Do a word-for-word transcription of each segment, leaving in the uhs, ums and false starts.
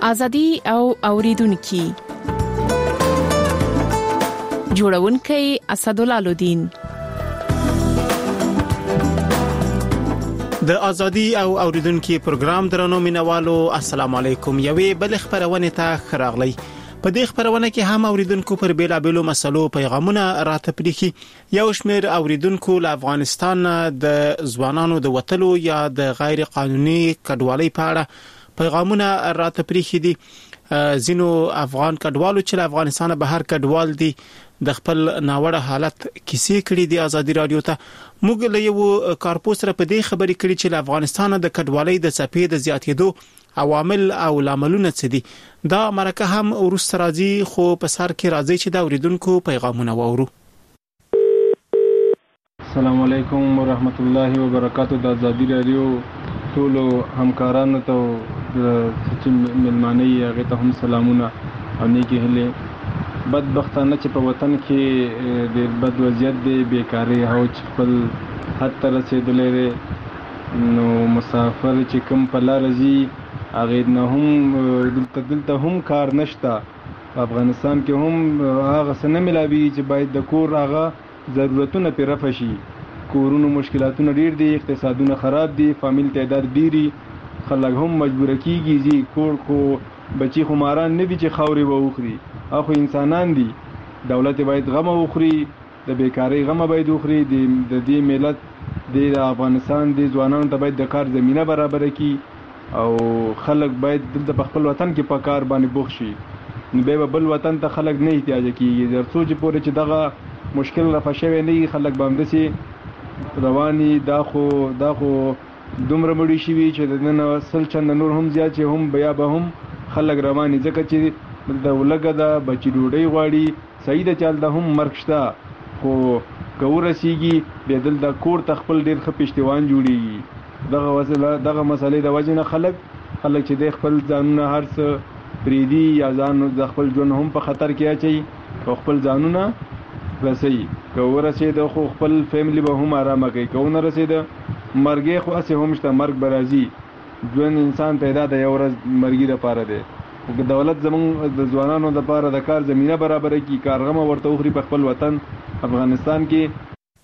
ازادي او اوریدونکو جوړونکي اسدالله الدین. د ازادي او اوریدونکو پروګرام درنو مینوالو السلام علیکم. یوې بل خبرونه ته خراغلی. په دې خبرونه کې هم اوریدونکو پر بیلابېلو مسلو پیغامونه راتپریخي. یو شمېر اوریدونکو له افغانستان د ځوانانو د وټلو یا د غیر قانوني کډوالۍ په اړه پیغامونه راتپریخي دي. زینو افغان کډوالو چې له افغانستان بهر کډوال دي د خپل ناوړه حالت کیسې کړې دي ازادي رادیو ته. موږ له یو کارپوس سره په دې خبرې کړې چې له افغانستان د کډوالۍ د څپې د زیاتېدو عوامل او لاملونه څه دي. دا مرکه هم ورسره راځي خو په سر کې راځي چې دا اوریدونکو پیغامونه وورو. السلام علیکم ورحمت الله وبرکاتہ. د ازادي رادیو ټول همکارانو ته چې ملمانه یې هغه ته هم سلامونه او نیکی هلې. بدبختانه چې په وطن کې د بد وضعیت دی، بیکاری او چې خپل حد ته رسېدلی دی، نو مسافر چې کوم په لاره ځي هغې نه هم دلته دلته هم کار نشته. په افغانستان کې هم هغه څه نه ملاوي چې باید د کور هغه ضرورتونه پرې رفع شي. کورونو مشکلاتونه ډېر دي، اقتصادونه خراب دي، فامیل تعداد ډېري، خلک هم مجبوره کېږي ځي کور. خو بچي خو ماران نه دي چې خاورې به وخوري، هغه خو انسانان دي. دولت باید غمه وخوري، د بیکارۍ غمه باید وخوري. د دې ملت د افغانستان د ځوانانو ته باید د کار زمینه برابره کړي او خلک باید دلته په خپل وطن کې په کار باندې بوخت شي. نو بیا به بل وطن ته خلک نه احتیاج کېږي. تر څو چې پورې چې دغه مشکل رفع شوی نه وي خلک به همداسې رواني. دا خو دا خو دومره مړي شوي چې د نن سل چنده نور هم زیات چې هم بیا به هم خلک رواني، ځکه چې د ولګه ده بچي ډوډۍ غواړي. صحیح ده چې هلته هم مرګ شته، خو که ورسېږي بیا دلته کور ته خپل ډېر ښه پشتیوان جوړېږي. دغه وسله دغه مسلې د وجې نه خلک خلک چې د خپل ځانونه هر څه پرېږدي یا ځان د خپل ژوند هم په خطر کې اچوي او خپل ځانونه رسوي. که ورسېده خو خپل فیملی به هم آرامه کوي، که ونه رسېده مرګ خو هسې هم شته، مرګ به راځي. ژوند انسان پیدا د یو ورځ مرګي لپاره دی. که دولت زمونږ د ځوانانو لپاره د کار زمینه برابره کړي، کارغمه ورته وخوري په خپل وطن افغانستان کې.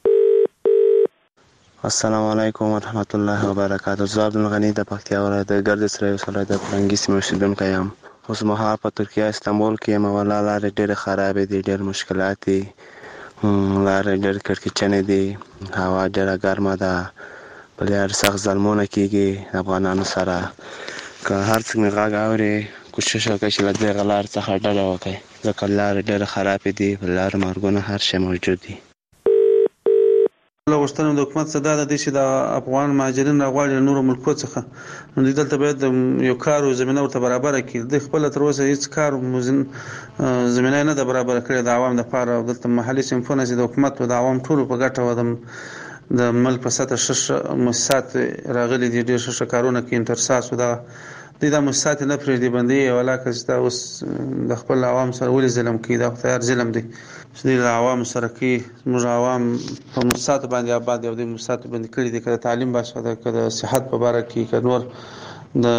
السلام علیکم ورحمت الله وبرکاتہ. زه عبدالغنی د پکتیا ولایت د ګردیز ولسوالۍ ولایت د فرنګي سیمې اوسېدونکی یم. اوس مهال په ترکیه استانبول کې یم. والله لارې ډېرې خرابې دي، ډېر مشکلات دي، لارې ډېر کړکېچنې دي، هوا ډېره ګرمه ده، په لار سخت ظلمونه کېږي افغانانو سره. که هر څوک مې غږ اوري کوشش وکړئ چې له دغه لارې څخه ډډه وکړئ، ځکه لارې ډېرې خرابې دي، په لارو مرګونه هر شی موجود دي. له غوښتنې د حکومت څخه دا ده چې د افغان مهاجرین راغواړي له نورو ملکو څخه، نو دوی دلته باید یو کار او زمینه ورته برابره کړي. دوی خپله تر اوسه هېڅ کار زمینه نه ده برابره کړې د عوام دپاره. او دلته محلي صنفونه چې د حکومت او د عوام ټولو په ګټه وه، د ملک په سطح ښه مؤسسات راغلي دي، ډېر ښه ښه کارونه کوي. انترساس دا دوی دا مؤسسات نه پرېږدي، بندوي یې. ولاکه چې دا اوس د خپل عوام سره ولې ظلم کوي؟ دا خو تیار ظلم دی چې دوی له عوامو سره کوي. زموږ عوام په مؤسساتو باندې آباد دي او دوی مؤسساتو باندې کړي دي، که د تعلیم باسه ده، که د صحت په باره کې، که نور د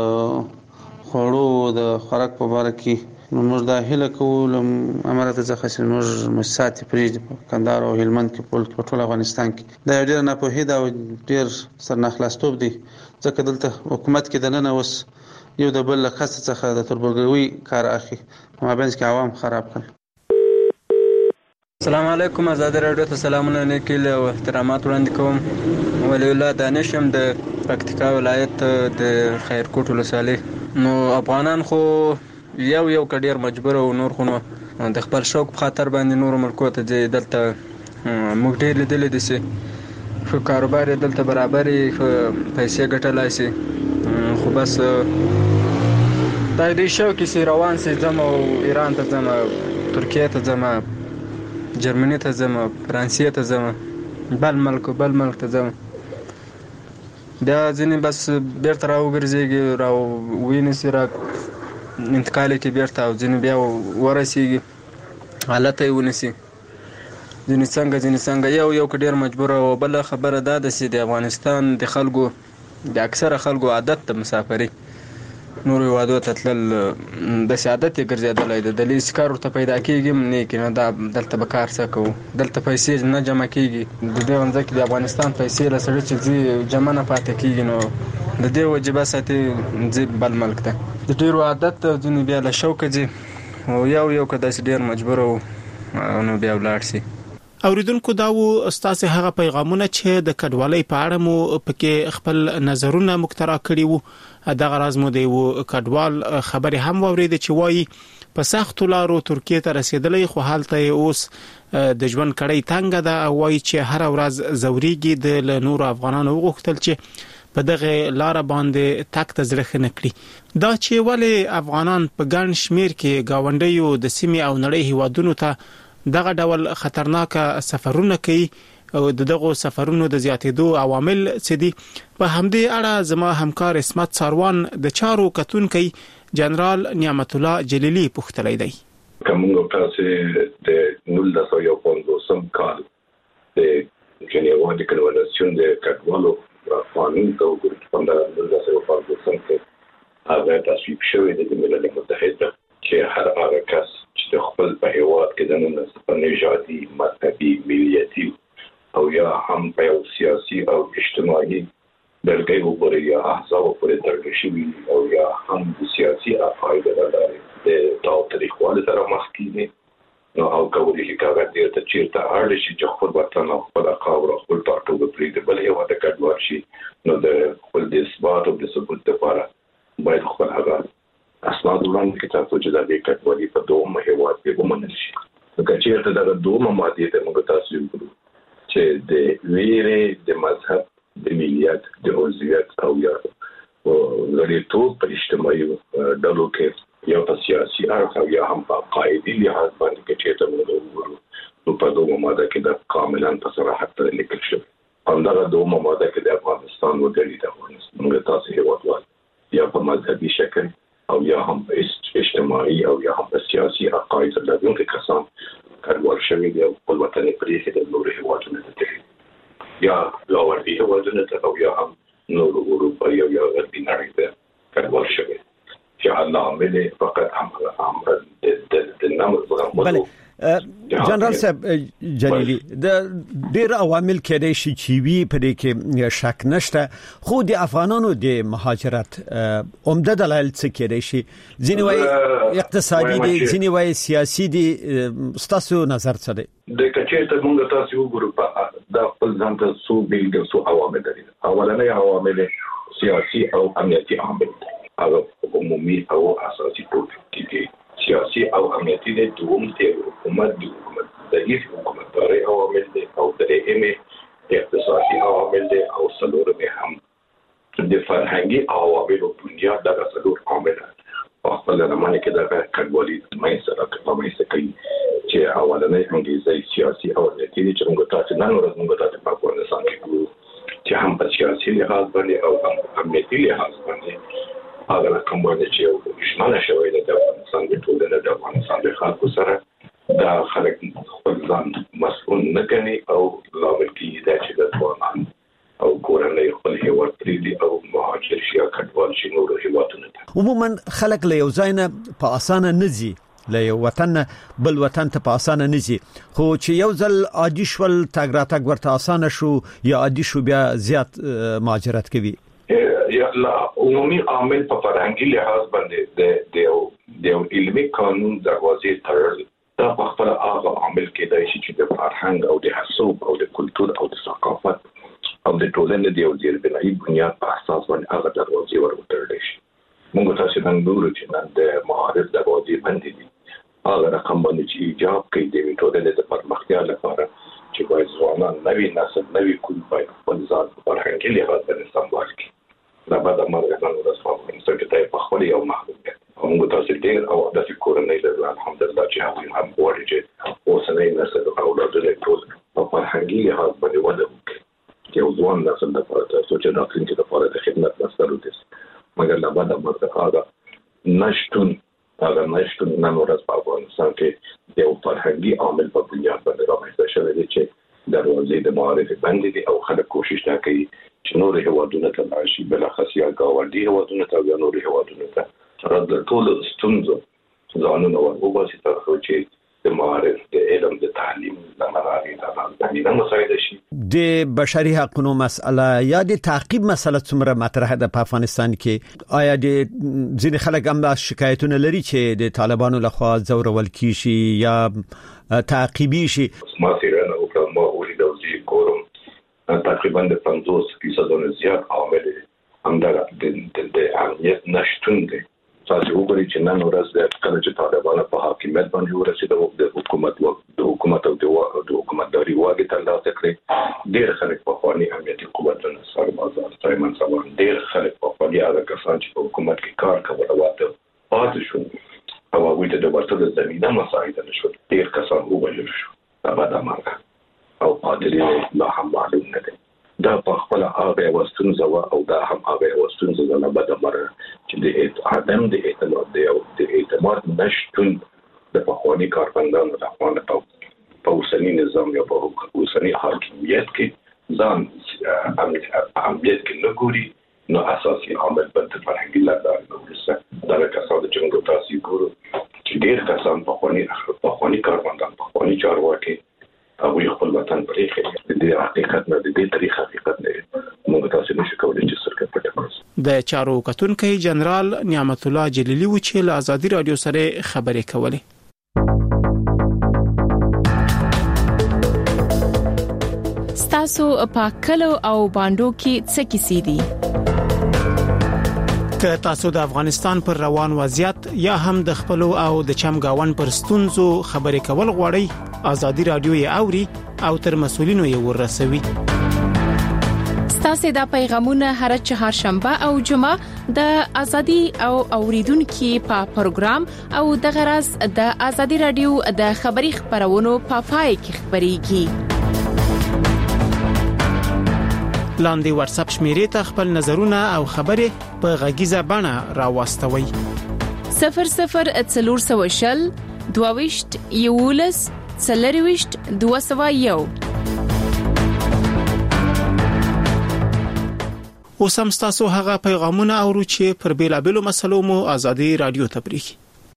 خوړو د خوراک په باره کې. نو موږ دا هیله کوو له اماراتو څخه چې موږ مؤسسات یې پرېږدي په کندهار او هلمند کې، په ټول افغانستان کې. دا یو ډېره ناپوهي ده او ډېر سرناخلاصتوب دی، ځکه دلته حکومت کې دننه اوس یو د بل له قصد څخه د تربورګلوۍ کار اخلي، په مابینځ کې عوام خراب کړل. السلام علیکم. ازادي رادیو ته سلامونه نیکي او احترامات وړاندې کوم. ولی الله دانش یم د پکتیکا ولایت د خیرکوټ ولسوالۍ. نو افغانان خو یو یو کډیر مجبور او نور خو نو د خپل شوق په خاطر باندې نور ملکو ته ځي. دلته موږ ډېر لیدلي دي چې ښه کاروبار یې دلته برابر یې، ښه پیسې ګټلی شي، خو بس دا دوی شوق یې چې روان سي، ځم او ایران ته ځم، ترکیې ته ځم، جرمني ته ځم، فرانسې ته ځم، بل ملک بل ملک ته ځم. بیا ځینې بس بیرته راوګرځېږي، راوینیسي، را انتقال کې بیرته، او ځینې بیا ورسېږي حالت یې ونیسي. ځینې څنګه ځینې څنګه یو یو ډېر مجبور. او بله خبره دا ده چې د افغانستان د خلکو د اکثره خلکو عادت د مسافرۍ، نور هیوادو ته تلل د سعادت یې ګرځېدلی دی. د لیسې کار ورته پیدا کېږي هم نه کېږي، دا دلته به کار څه کوو، دلته پیسې نه جمع کېږي. د دې ځمکې د افغانستان پیسې له سړي چې ځي جمع نه پاتې کېږي، نو د دې وجې بس اتې ځي بل ملک ته. د ډېرو عادت ځینې بیا له شوقه ځي او یو یو که داسې ډېر مجبور وو نو بیا ولاړ شي. اوریدونکو دا و ستاسو هغه پیغامونه چې د کډوالۍ په اړه مو پکې خپل نظرونه مخترع کړي وو. دا غراز مو دی و کډوال خبرې هم وورید چې وایي په سخت لارو ترکیه ته رسیدلې، خو حالت اوس د ژوند کړي تنګ ده او وایي چې هر ورځ زوريږي. د نور افغانانو وغوښتل چې په دغه لار باندې تک تزرخ نه کړي. دا چې ولې افغانان په ګڼ شمیر کې گاونډیو د سیمې او نړۍ هیوادونو ته دغه ډول خطرناک سفرونه کوي او دغه سفرونو د زیاتېدو عوامل څه دي، په همدې اړه زما همکار اسمت ساروان د چارو کتونکي جنرال نعمت الله جلیلی پوښتلی دی. کومه تاسو د نولس سوه پنځوسم کال د جنیوا د کنوانسیون د کډوالو قانون ته وګورئ، په نولس سوه پنځوسم کې هغه تصویب شوی د ملل متحد چې هر هغه کس چې د خپل په هیواد کې د نن نژادي، مذهبي، ملیتي او یا هم په یو سیاسي او اجتماعي بلګۍ وګورئ یا احزاب پورې تړل شوي او یا هم د سیاسي عقایدو له لارې د تاوتریخوالي سره مخ کېږي، نو او کولی شي هغه دې ته چیرته اړ شي چې خپل وطن او خپل خاوره خپل ټاټوبه پرېږدي بل هېواد ته کډوال شي، نو د خپل د اثبات او د ثبوت لپاره باید خپل هغه اسناد وړاندې کړي ترڅو چې د دې کډوالي په دومره هېواد کې ومنل شي. که چیرته دغه دومره مادې ته موږ تاسو وګورو چې د ویرې، د مذهب، د ملیت، د عضویت او یا غړیتوب په اجتماعي ډلو کې یا په سیاسي اړخ او یا هم په عقایدي لحاظ باندې کې چیرته موږ وګورو، نو په دومره ماده کې د کاملا په صراحت سره لیکل شوی. همدغه دومره ماده کې د افغانستان وګړي د افغانستان موږ تاسو هېوادوال یا په مذهبي شکل او یا هم اجتماعي او یا هم سیاسي عقاید لرونکي کسان کډوال شوي دي او خپل وطن یې پرېښی د نورو هېوادونو ته تللي یا لاوړدي هېوادونو ته او یا هم نورو اروپایي او یا غربي نړۍ ته کډوال شوي چې حل عامل یې فقط هم د نامه زغملو. جنرال صاحب جلیلی، د ډیر عوامل کېدای شي چې وی په دې کې شک نشته، خو د افغانانو د مهاجرت عمده دلایل څه کېدای شي؟ ځینې وایي اقتصادي دي، ځینې وایي سیاسي دي، ستاسو نظر څه دی؟ د کچې ته موږ تاسو وګورو په د خپل ځان ته څو بیلګې څو عوامل دي. اولنۍ عوامل سیاسي او امنیتي عوامل دي، هغه عمومي او اساسي ټول دي. سیاسي او امنیتي د دوم د حکومت د حکومت د هیڅ حکومتداري عوامل دي او درېیمې اقتصادي عوامل دي او څلورمې هم د فرهنګي عواملو بنیاد دغه څلور عوامل په خپل زمانه کې دغه کډوالي منځته راغلي چې اولنۍ انګیزه سیاسي او امنیتي دي چې موږ تاسو نن ورځ موږ تاسو په افغانستان کې ګورو چې هم په سیاسي لحاظ باندې او هم امنیتي لحاظ باندې هغه رقم باندې چې یو ژمنه شوې ده د افغانستان د ټولنې د افغانستان د خلکو سره دا خلک خپل ځان مسؤل نه ګڼي او لامل کېږي دا چې د افغانان او کورنۍ خپل هېواد پرېږدي او مهاجر شي یا کډوال شي نورو هېوادونو ته. عموما خلک له یو ځای نه په اسانه نه ځي، له یو وطن بل وطن ته په اسانه نه ځي، خو چې یو ځل عادي شول تګ راتګ ورته اسانه شو یا عادي شو بیا زیات مهاجرت کوي. یا لا عمومي عامل په فرهنګي لحاظ باندې د د علمي قانون دروازې تړل دا په خپل هغه عامل کېدای شي چې د فرهنګ او د حسوب او د کلتور او د ثقافت او د ټولنې د یو ځیربنایي بنیاد په اساس باندې هغه دروازې ورتړل شي. موږ تاسو نن ګورو چې نن د معارف دروازې بندې دي، هغه رقم باندې چې ایجاب کوي د ټولنې د پرمختیا لپاره چې باید ځوانان نوي نسل نوي کول باید خپل ځان په فرهنګي لحاظ باندې سمبال کړي. دا به د مرګ نن ورځ په افغانستان کې د په خپل یو محدودیت موږ تاسو ډېر او د کورنۍ له الحمدلله چې هغوی هم غواړي چې اوسنۍ نسل او اولادونه ټول په فرهنګي لحاظ باندې وده وکړي، یو ځوان نسل لپاره تاسو چې راتلونکي لپاره د خدمت مسئله دي، مګر لا بعد مرګ هغه نشټون هغه نشټون نن ورځ په افغانستان کې د یو فرهنګي عامل په بنیاد باندې رامنځته شوی دی چې دروازې د معارف بندې دي او خلک کوشش کوي چې نور هېوادونه ته لاړ شي، بلخص یا ګاونډي هیوادونو ته یا نورو هیوادونو ته را د ټولو ستونزو ځانونه ورغوباسي تر څو چې د معارف د علم د تعلیم د منابع د تعلیم مسایل شي. د بشري حقوقو مسأله یا د تعقیب مسله څومره مطرح ده په افغانستان کې؟ آیا د ځینې خلک هم شکایتونه لري چې د طالبانو لخوا ځورول کیږي یا تعقیبي شي؟ ما سیرانه او ما ولید او زی کورم تقریبا د پنځوس فیصد نه زیات عامل همدغه د امنیت نشټون دی. تاسو وګورئ چې نن ورځ د کله چې طالبان په حاکمیت باندې ورسېدل د حکومت د حکومت او د حکومتداري واګي ترلاسه کړې، ډېر خلک په خواني امنیتي قوتونو سربازان سایمن سامان ډېر خلک په خواني هغه کسان چې په حکومت کې کار کول واته پاتې شو او هغوی ته د ورته زمینه مساعده نشو، ډېر کسان ووژل شو. دا به د مرګ او قادرین لا هم معلوم نه دي. دا په خپل هغه وستونزه او دا هم هغه وستونزه نه بده مره چې د عدم د اعتماد دی او د اعتماد نشټون د پخواني کاربندانو د خپل په اوسنی نظام یا په اوسنی حاکمیت کې ځان امنیت کې نه ګوري، نو اساسي عامل بد فرهنګي لاره ورسره دا کسان د جنګ تاسو ګورو چې ډېر کسان پخواني پخواني کاربندان پخواني چارواکي او یو خپل وطن پرېږي. د حقیقت نه د دې تاریخ حقیقت نه موږ تاسو نشو کولای چې سرکټ پټ کړو. د چارو کتونکو جنرال نعمت الله جلیلی و چې له ازادي رادیو سره خبرې کولې. ستاسو په کلو او باندو کې څه کیسې دي؟ که تاسو د افغانستان پر روان وضعیت یا هم د خپل او د چمګاون پر ستونزو خبرې کول غواړئ، ازادي رادیو یې اوري او تر مسولینو یې ورسوي. ستاسو د پیغامونه هر چهارشنبه او جمعه د ازادي او اوریدونکو په پروګرام او د غرض د ازادي رادیو د خبري خبرونو په پای کې خبريږي. لاندې واتس اپ شمیرې ته خپل نظرونه او خبرې په غږیزه بڼه راوستوي. صفر صفر څلور سوه شل دوهويشت یولس څلرويشت دوه سوه یو. اوس هم تاسو هغه پیغامونه اورو چې پر بیلابلو مسلو مو ازادي رادیو ته پریږي.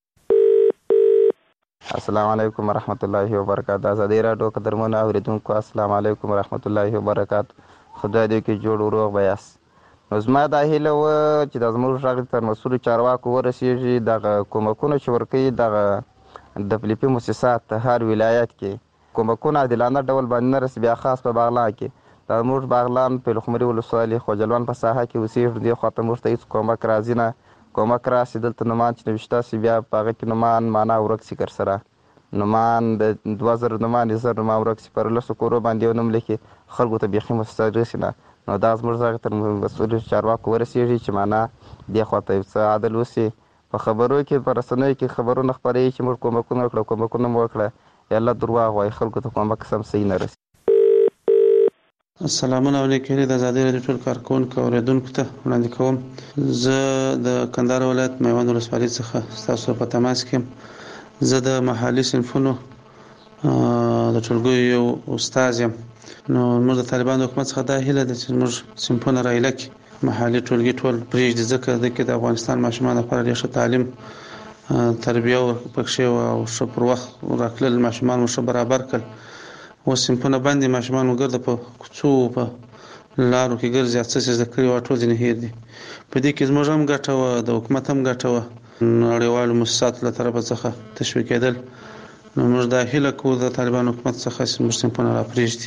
السلام علیکم ورحمت الله وبرکاته. ازادي رادیو قدرمنو اوریدونکو السلام علیکم ورحمت الله وبرکاته. خدای دې کې جوړ وروغ بیاس. نو زما دا هیله و چې د زموږ غږ تر مسؤل چارواکو ورسیږي، دغه کومکونه چې ورکوي دغه د فلیپي مؤسسات هر ولایت کې کومکونه عادلانه ډول باندې نه رسي، بیا خاص په باغلان کې د زموږ باغلان په لخمري ولسوالي خوجلوان په ساحه کې اوسېږي. دې خواته موږ ته هېڅ کومک راځي نه، کومک راسي دلته نومان چې نوشته سي بیا په هغه کې نومان معنا ورک سي کر سره نومان د دوه زره نومان زر نومان ورک سي پر لسو کورو باندې یو نوم لیکي خلکو ته بیخي مستحق رسي نه. نو دا زموږ غږ تر مسؤل چارواکو ورسېږي چې معنا دې خواته څه عدل وسي. په خبرو کې په رسنیو کې خبرونه خپروي چې موږ کومکونه وکړو کومکونه مو وکړه، یا الله درواغ وایي خلکو ته کومک سم صحیح نه رسي. السلام علیکم. د ازادي رادیو ټول کارکونکو او اوریدونکو ته وړاندې کوم، زه د کندهار ولایت میوند ولسوالۍ څخه تاسو په تماس کې. زه د محلي صنفونو د ټولګیو یو استاد یم. نو موږ د طالبانو حکومت څخه دا هیله ده چې موږ صنفونه رایله کړي، محلي ټولګي ټول پرېږدي، ځکه د کې د افغانستان ماشومان لپاره ډېر ښه تعلیم تربیه پکښې او ښه پر وخت راکړل، ماشومان مو ښه برابر کړل. اوس صنفونه بندي، ماشومان مو ګرده په کوڅو په لارو کې ګرځي، څه څه زده کړي وه ټول ځینې هېر دي. په دې کې زموږ هم ګټه وه، د حکومت هم ګټه وه، نړیوالو مؤسساتو له طرفه څخه تشویقېدل. نو موږ دا هیله کوو د طالبانو حکومت څخه چې موږ صنفونه راپرېږدي.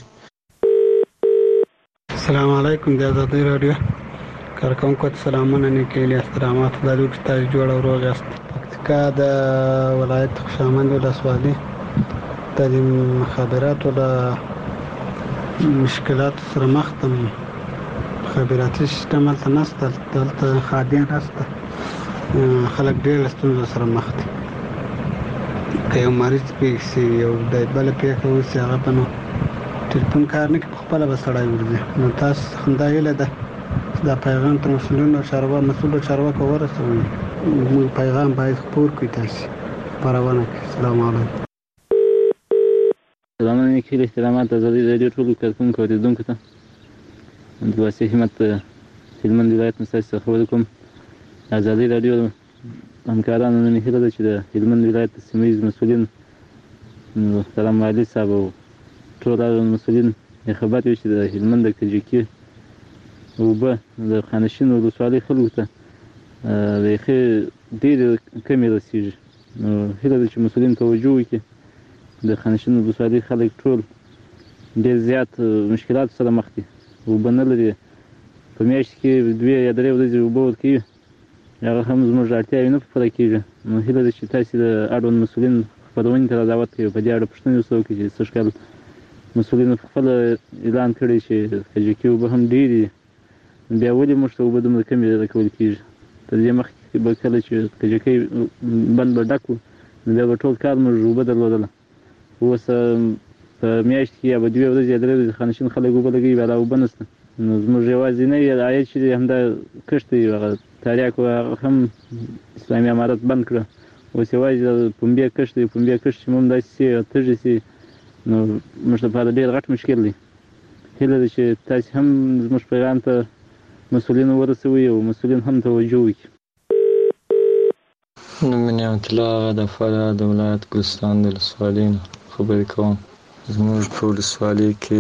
السلام علیکم. د ازادي رادیو کارکونکو ته سلامونه، نیکې هیلې، احترامات. خدای دې وکړي تاسو جوړ او روغ یاست. پکتیکا د ولایت خوشامند ولسوالۍ د مخابراتو له مشکلاتو سره مخ یم. مخابراتي سیستم هلته نشته، دلته خادم نشته، خلک ډېر له ستونزو سره مخ دي. که یو مریض پېښ شي، یو د بله پېښه وشي، هغه به نو ټلیفون کار نه کوي، په خپله به سړی ورځي. نو تاسو همدا هیله ده چې دا پیغام تر مسؤلینو چاروا مسؤلو چارواکو ورسوئ. موږ پیغام باید خپور کړئ، تاسو خپرونه کړئ. السلام علیکم. سلام علیکم. احترامات ازادي رادیو ټولو کارکونکو او اوریدونکو ته د واسي همت هلمند ولایت مستاسې خبرې کوم. ازادي راډیو همکارانو نن هیله ده چې د هلمند ولایت د سیمه ییز مسؤلین محترم والي صاحب او ټول هغه مسؤلین خبر وي چې د هلمند د کجکي اوبه د خانشین ولسوالۍ خلکو ته بیخي ډېرې کمې رسېږي. نو هیله ده چې مسؤلین توجه وکړي. د خانشین ولسوالۍ خلک ټول ډېر زیات مشکلاتو سره مخ دي. اوبه نه لري، په میاشت کې دوې یا درې ورځې اوبه ورکوي، هغه هم زموږ اړتیاوې نه پوره کېږي. نو هیله ده چې تاسې د اړوند مسؤلین خپرونې ته را دعوت کوي، په دې اړه پوښتنې ورسره وکړي چې سږ کال مسؤلینو پخپله اعلان کړی چې کجکي اوبه هم ډېرې دي، بیا ولې موږ ته اوبه دومره کمې راکول کېږي؟ تر دې مخکې به کله چې کجکي بند به ډک وو نو بیا به ټول کال موږ اوبه درلودله. اوس په میاشت کې یا به دوې ورځې یا درې ورځې خانشین خلک اوبه لګوي، بیا لا اوبه نشته. نو زموږ یوازینی عاید چې دی همدا کښت دی، هغه تریاک هغه هم اسلامي امارت بند کړه. اوس یوازې د پنبې کښت دی. پنبې کښت چې موږ داسې سي او تږي سي نو موږ لپاره ډېر غټ مشکل دی. هیله ده چې تاسې هم زموږ پیغام ته مسؤلین ورسوي او مسؤلین هم توجه وکړي. نوم مې نعمت الله د فراه د ولایت ګلستان د ولسوالۍ نه خبرې کوم. زموږ په ولسوالۍ کې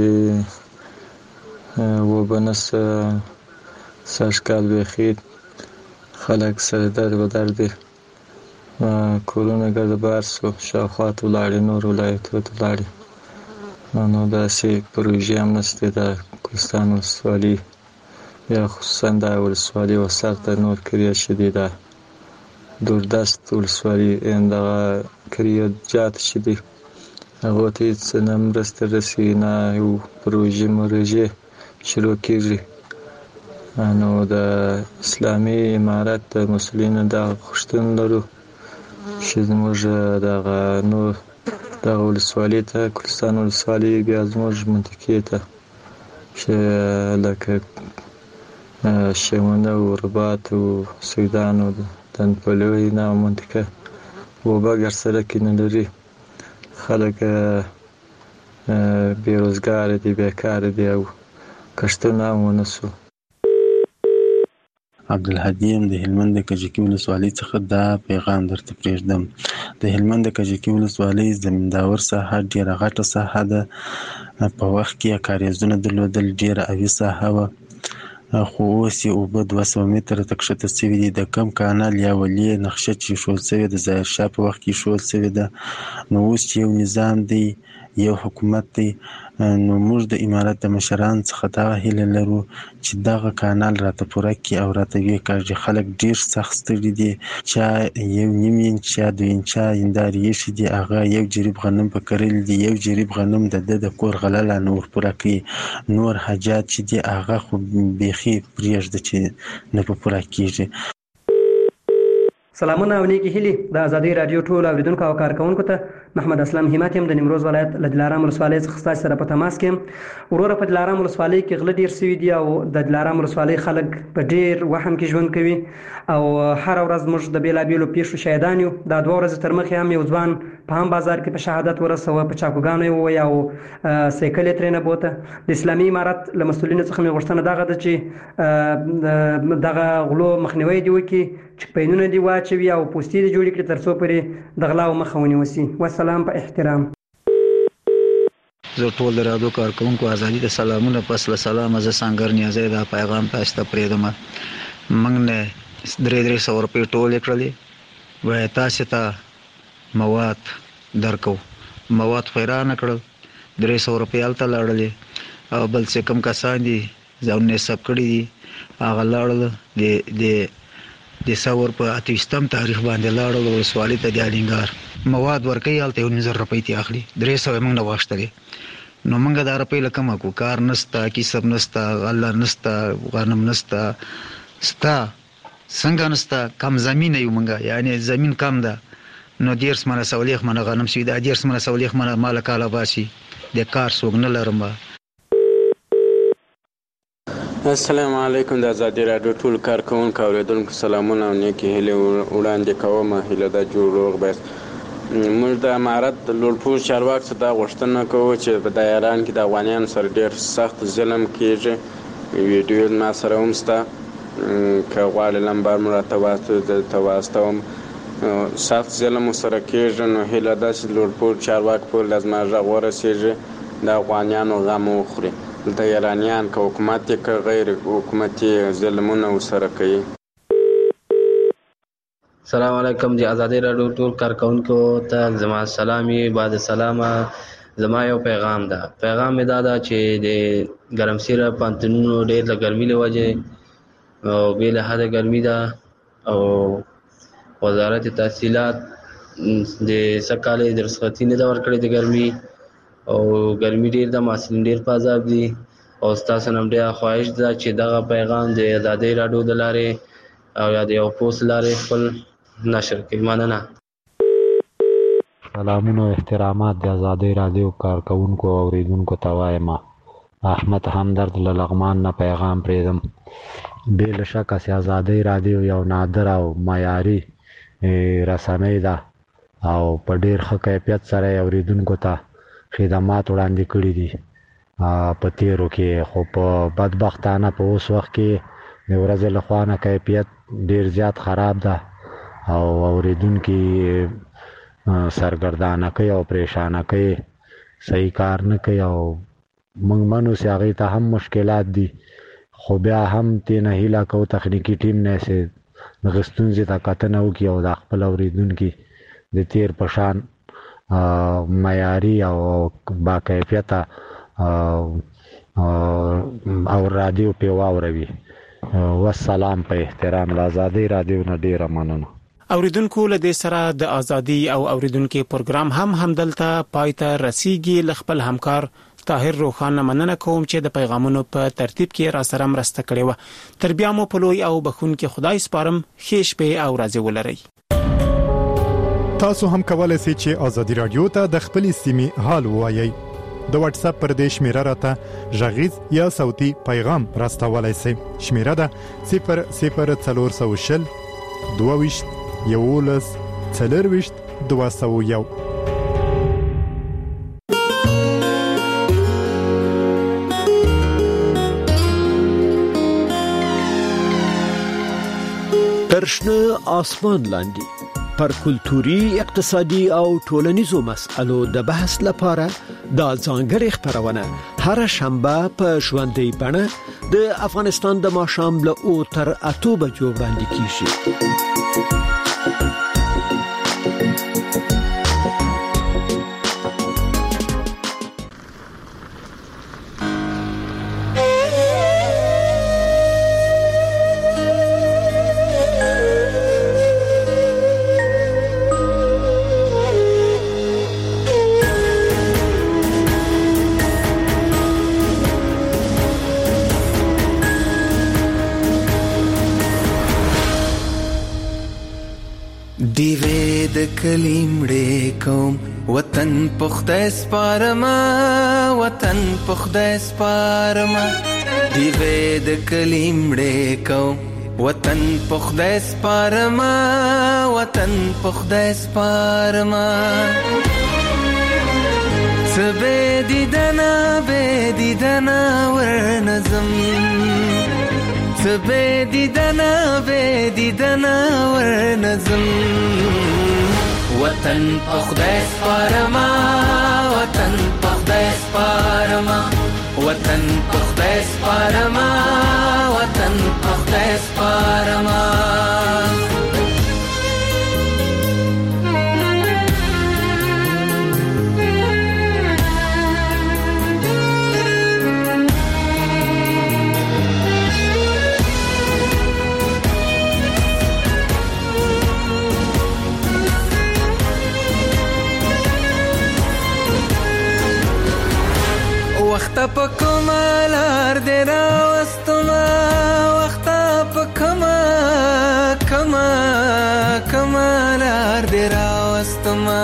اوبه نشته. سږ کال بیخي خلک سره در بدر دي. کورونه ګرد بار سو، شاوخوا ته ولاړې، نور ولایتونو ته ولاړې. نو داسې پروژې هم نشته د ګلستان ولسوالۍ یا خصوصا دا ولسوالۍ وسط ته نور کریه چې دي، دا دوردست ولسوالۍ دغه کریه جات چې دي هغو ته هېڅ نه مرسته رسي، نه یو پروژې مرژې شروع کېږي. نو د اسلامي امارت د مسؤلینو دغه غوښتنه لرو چې زموږ دغه نور دغه ولسوالۍ ته ګلستان ولسوالۍ بیا زموږ منطقې ته چې لکه شمونه او رباط او سیدان او دنپلوی نه منطقه اوبه ګر سرک نه لري. خلک بېروزګاره دي، بیکاره دي او کښتونه هم ونه سو. عبدالهادي یم د هلمند د کجکي ولسوالۍ څخه دا پیغام درته پرېږدم. د هلمند د کجکي ولسوالۍ زمینداور ساحه ډېره غټه ساحه ده. په وخت کې یې کاریزونه درلودل، ډېره اوي ساحه وه، خو اوس یې اوبه دوه سوه متره ته کښته سوي دي. د کم کانال یا ولې نقشه چې ایښودل سوې د ظاهرشاه په وخت کې ایښودل سوې ده. نو اوس چې یو نظام دی، یو حکومت دی، نو موږ د امارت د مشرانو څخه دغه هیله لرو چې دغه کانال راته پوره کړي او راته ویې کاږي. خلک ډېر سخت ستړي دي. چا یو نیم انچ یا دوه انچه هندارې ایښي دي، هغه یو جریب غنم په کرلي دي. یو جریب غنم د ده د کور غله لا نه ورپوره کوي. نور حاجات چې دي هغه خو بیخي پرېږده چې نه په پوره کېږي. سلامونه او نیکی هیلې د ازادي راډیو ټول اوریدونکو او کارکونکو ته محمد اسلام همت یم د نیمروز ولایت له دلارام ولسوالۍ څخه ستاسو سره په تماس کې یم. وروره په دلارام ولسوالۍ کې غله ډېر سوي دي او د دلارام ولسوالۍ خلک په ډېر وهم کې ژوند کوي او هره ورځ موږ د بېلابېلو پیښو شاهدان یو. دا دوه ورځې تر مخکې هم یو ځوان په هم بازار کې په شهادت ورسوه، په چاقوګانو یې وویه او سایکل یې ترېنه بوته. د اسلامي امارت له مسؤلینو څخه مې غوښتنه دغه ده چې دغه غلو مخنیوی دې وکړي، چکپینونه دې واچوي او پوستې دې جوړې کړي تر څو پورې د غلاو مخه ونیول سي. والسلام په احترام. زه ټول د راډیو کارکوونکو ازادي ته سلامونه. پس له سلامه زه سنګر نیازی دا پیغام تاسو ته پرېږدم. موږ نه درې درې سوه روپۍ ټولې کړلې، وایي تاسې ته مواد درکو. مواد خو یې رانه کړل، درې سوه روپۍ هلته لاړلې او بل چې کوم کسان دي ځانونه یې ثبت کړي دي هغه لاړل د د ثور په اته ویشتم تاریخ باندې لاړل ولسوالۍ ته د الینګار مواد ورکوي، هلته یو نیم زره روپۍ ترې اخلي. درې سوه یې موږ نه واخیستلې. نو موږ دا روپۍ له کومه کړو؟ کار نشته، کسب نشته، غله نشته، غنم نشته، ستا څنګه نشته؟ کم زمینه یو موږ، یعنې زمین کم ده. نو دیرس منه سولیخ منه غنم سوي، دا دیرس منه سولیخ منه مال کاله باسي، د کار څوک نه لرم. السلام علیکم. د ازادي راډیو ټول کارکوونکو اوریدونکو سلامونه او نیکې هیلې وړاندې کوم. هیله ده جوړ روغ باید. موږ د امارت د لوړپوړ چارواکو څخه دا غوښتنه کوو چې په دا ایران کې د افغانیانو سره ډېر سخت ظلم کېږي. ویډیو ما سره هم شته، که غواړي لمبر مو راته واستوي دلته واستوم. سخت ظلم ورسره کېږي، نو هیله ده چې لوړپوړ چارواکي پورې له زما غږ ورسېږي، د افغانیانو غم وخوري. دلته ایرانیان که حکومت یې که غیر حکومتي ظلمونه ورسره کوي. السلام علیکم. د ازادي راډیو ټول کارکونکو ته زما سلامي. بعد سلامه زما یو پیغام ده. پیغام مې دا ده چې د ګرمسیره پانتونونو ډېر له ګرمۍ له وجې او بې له حده ګرمي ده، او وزارت تحصیلات د سږ د رخصتي نه ده ورکړې د ګرمي، او ګرمي ډېر ده، محصلین ډېر په عذاب دي، او ستاسو نه ډېره خواهش ده چې دغه پیغام د ازادي راډیو د لارې او یا د یو پوسټ لارې خپل نشر کړئ. مننه. سلامونه او احترامات د ازادي راډیو کارکونکو او اوریدونکو ته وایم. احمد همدرد له لغمان نه پیغام پرېږدم. بې له شکه چې ازادي راډیو یو نادر او معیاري رسنۍ ده او په ډېر ښه کیفیت سره یې اوریدونکو ته خدمات وړاندې کړي دي په تیرو کې، خو په بدبختانه په اوس وخت کې د ورځې له خوا نه کیفیت ډېر زیات خراب ده او اوریدونکي سرګردانه کوي او پریشانه کوي، صحیح کار نه کوي، او موږ منو چې هغې ته هم مشکلات دي، خو بیا هم ترېنه هیله کوو تخنیکي ټیم نه چې دغه ستونزې ته کتنه وکړي او د خپل اوریدونکي د تیر په شان معیاري او با کیفیته او رادیو پې واوروي. والسلام. په احترام له ازادي راډیو نه ډېره مننه. اوریدونکو له دې سره د ازادي او اوریدونکو پروګرام هم همدلته پای ته رسیږي. ل خپل همکار طاهر روخان مننه کوم چې د پیغامونو په ترتیب کې را سره مرسته کړې و. تر بیا مو په لوی او بخونکي خدای سپارم. ښه شپه او ورځې ولرئ. تاسو هم کولای شئ چې ازادي راډیو ته د خپل سیمې حال ووایئ. د واتس اپ پر دې شمیره راته غږیز یا صوتي پیغام راستولای شئ. شمیره ده صفر صفر څلور سوه شل دوه ویشت یولس څلور ویشت دوه سوه یو. ترشنه آسمان لاندې پر کلتوري، اقتصادي او ټولنیزو مسألو د بحث لپاره دا ځانګړې خبرونه هر شنبه په ژوندۍ بڼه د افغانستان د ماښام له او تر اتو بجو وړاندې کیږي. دیوې د کلیمړې کوم وطن په خدای سپارما، وطن په خدای سپارما. دیوې د کلیمړې کوم وطن په خدای سپارما، وطن په خدای سپارما. سبه دیدنا به دیدنا ورنظم، سبه دیدنا به دیدنا ورنظم. وطن په خدای سپارما، وطن په خدای سپارما، وطن په خدای سپارما، وطن په خدای سپارما. وخت په کمالار دې راوستما، وخت په کما کما کمالار دې راوستما،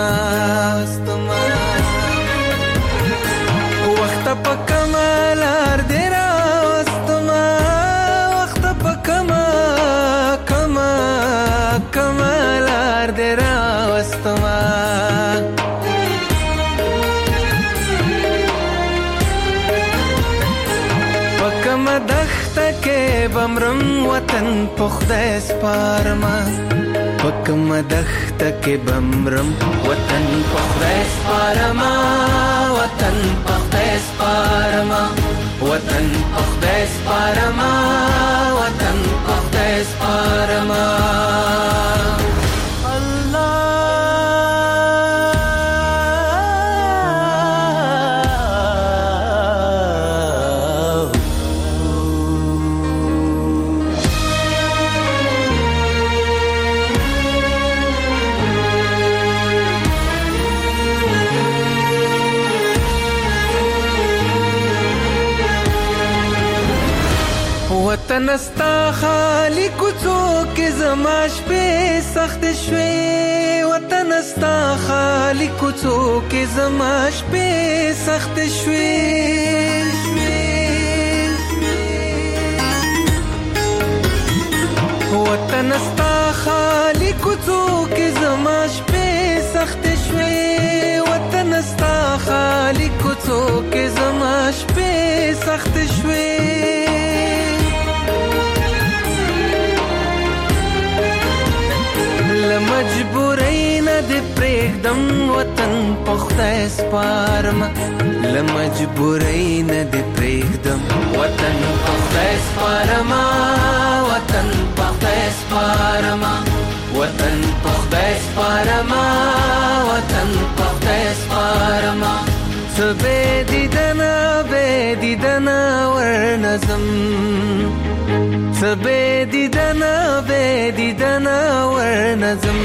وخت په کمالار دې راوستما، وخت په کما کما کمالار دې راوستما. دخت کې بمرم وطن په خدای سپارما پکم دخته کې بمرم وطن په خدای سپارما وطن په خدای سپارما وطن په خدای سپارما وطن په خدای سپارما وطن استا خالی کوڅو کې زما شپې سخت شوې وطن استا خالی کوڅو کې زما شپې سخت شوې وطن استا خالی کوڅو کې زما شپې سخت شوې وطن استا خالی کوڅو کې زما شپې سخت شوې لمجبورین د پرېږدم وطن په خدای سپارما لمجبورین د پرېږدم وطن په خدای سپارما وطن په خدای سپارما وطن په خدای سپارما وطن په خدای سپارما څه بې دیدنه بې دیدنه ورنظم څه بې دیدنه بې دیدنه ورنظم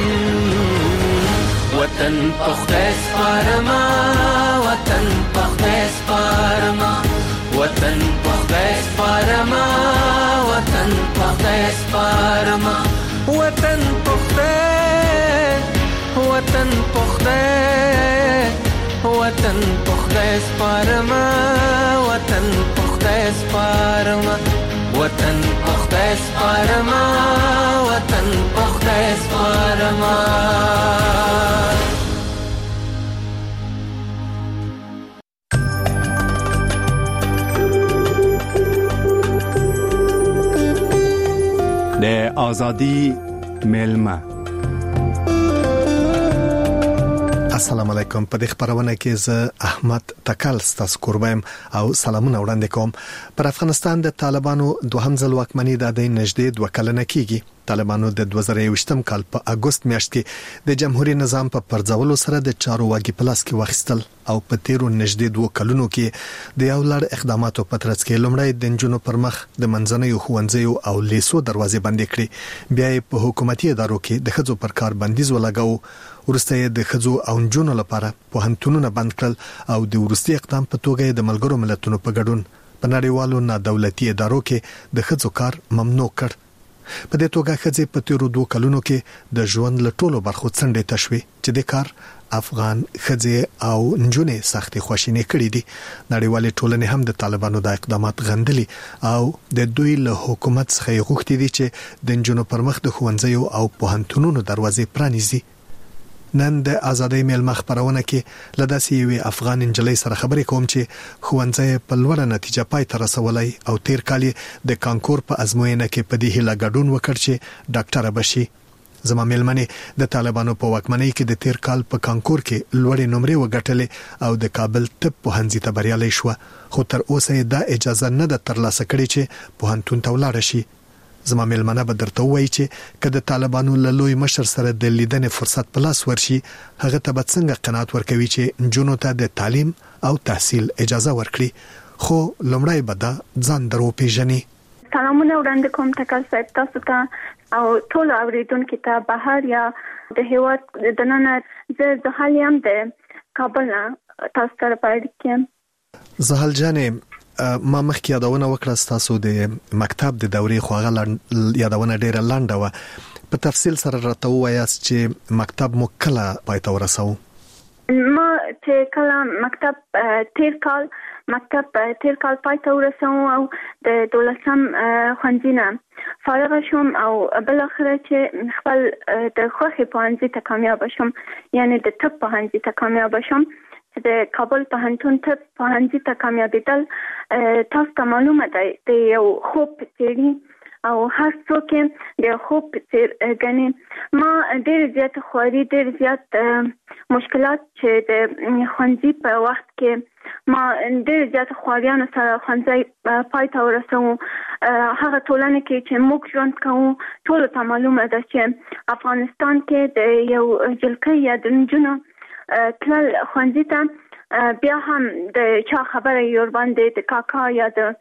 وطن په خدای سپارما وطن په خدای سپارما وطن په خدای سپارما وطن په خدای سپارما وطن په خدای وطن په خدای وطن په خدای سپارما وطن په خدای سپارما وطن په خدای سپارما وطن په خدای سپارما د ازادي ملما السلام علیکم. په دې خبرونه کې زه احمد تکل ستاسو قربایم او سلامونه وړاندې کوم. پر افغانستان د طالبانو دوهم ځل واکمنۍ د نږدې دوه کلنه کېږي. طالبانو د دوه زره یوویشتم کال په اگست میاشت کې د جمهوریت نظام په پرځولو سره د چارو واګي پلاس کې واخیستل او په تیرو نږدې دوه کلونو کې د یو لړ اقداماتو په ترڅ کې لومړی د جنونو پر مخ د منځنیو ښوونځیو او لیسو دروازې بندې کړې، بیا په حکومتي ادارو کې د ښځو پر کار بندیز ولګاو، ورسته د ښځو او جنونو لپاره پوهنتونونه بند کړل او د ورستي اقدام په توګه د ملګرو ملتونو په ګډون په نړیوالو نادولتي ادارو کې د ښځو کار ممنوع کړ. په دې توګه ښځې په تیرو دوه کلونو کې د ژوند له ټولو برخو څنډې تشوي چې د کار افغان ښځې او نجونې سختي خواشینې کړې دي. نړیوالې ټولنې هم د طالبانو د اقدامات غندلي او د دوی له حکومت څخه غوښتي دي چې د نجونو پر مخ د ښوونځیو او پوهنتونونو دروازې پرانیزي. نن د ازادۍ میلمه خبرونه کې لداسي یو افغان انجلۍ سره خبرې کوم چې ښوونځی په لوړه نتیجه پای ته رسولای او تیر کال د کانکور په ازموینه کې په دې هیله ګډون وکړ چې ډاکټره بشي. زما میلمنه د طالبانو په واکمنۍ کې د تیر کال په کانکور کې لوړې نمرې وګټلې او د کابل طب پوهنځي ته بریالۍ شو، خو تر اوسه دا اجازه نه ده ترلاسه کړې چې پوهنتون ته ولاړ شي. زما میلمنه به درته وایي چې کله طالبانو له لوی مشر سره د لیدنې فرصت په لاس ورشي، هغه ته به څنګه قناعت ورکوي چې جنونو ته د تعلیم او تحصیل اجازه ورکړي. خو لومړی به دا ځان درو پیژني. سلامونه وړاندې کوم تکل صاحب تاسو ته او ټول اوریدونکو ته بهر یا د هیواد د نن زه زحل یم د کابل نه تاسو ته پاتې زحل جانې ما مخکې یادونه وکړه تاسو د مکتب د دورې خوغه یادونه ډیره لنډه و، په تفصیل سره راته وایاست چې مکتب مو کله پای ته ورساو؟ ما چې کله مکتب تیر کال مکتب تیر کال پای ته ورساو او د دولسم ښوونځي نه فارغ شوم او بل اخره چې خپل د خوښې پوهنځي ته کامیاب شوم، یعنی د طب پوهنځي ته کامیاب شوم. د کابل پوهنتون طب پوهنځي ته کامیابیدل تاسو ته معلومه ده د یو خوب تیری او هر څوک د خوب څیر غني. ما ډېر زیات خواري ډېر زیات مشکلات چې د ښوونځي په وخت کې ما ډېر زیات خواریانو سره ښوونځی پای ته ورسوو. هغه ټولنه کې چې موږ ژوند کوو ټولو ته معلومه ده چې افغانستان کې د یو جلکۍ یا د نجونو تلل ښوونځي ته بیا هم د چا خبره یې ورباندې د کاکا یا د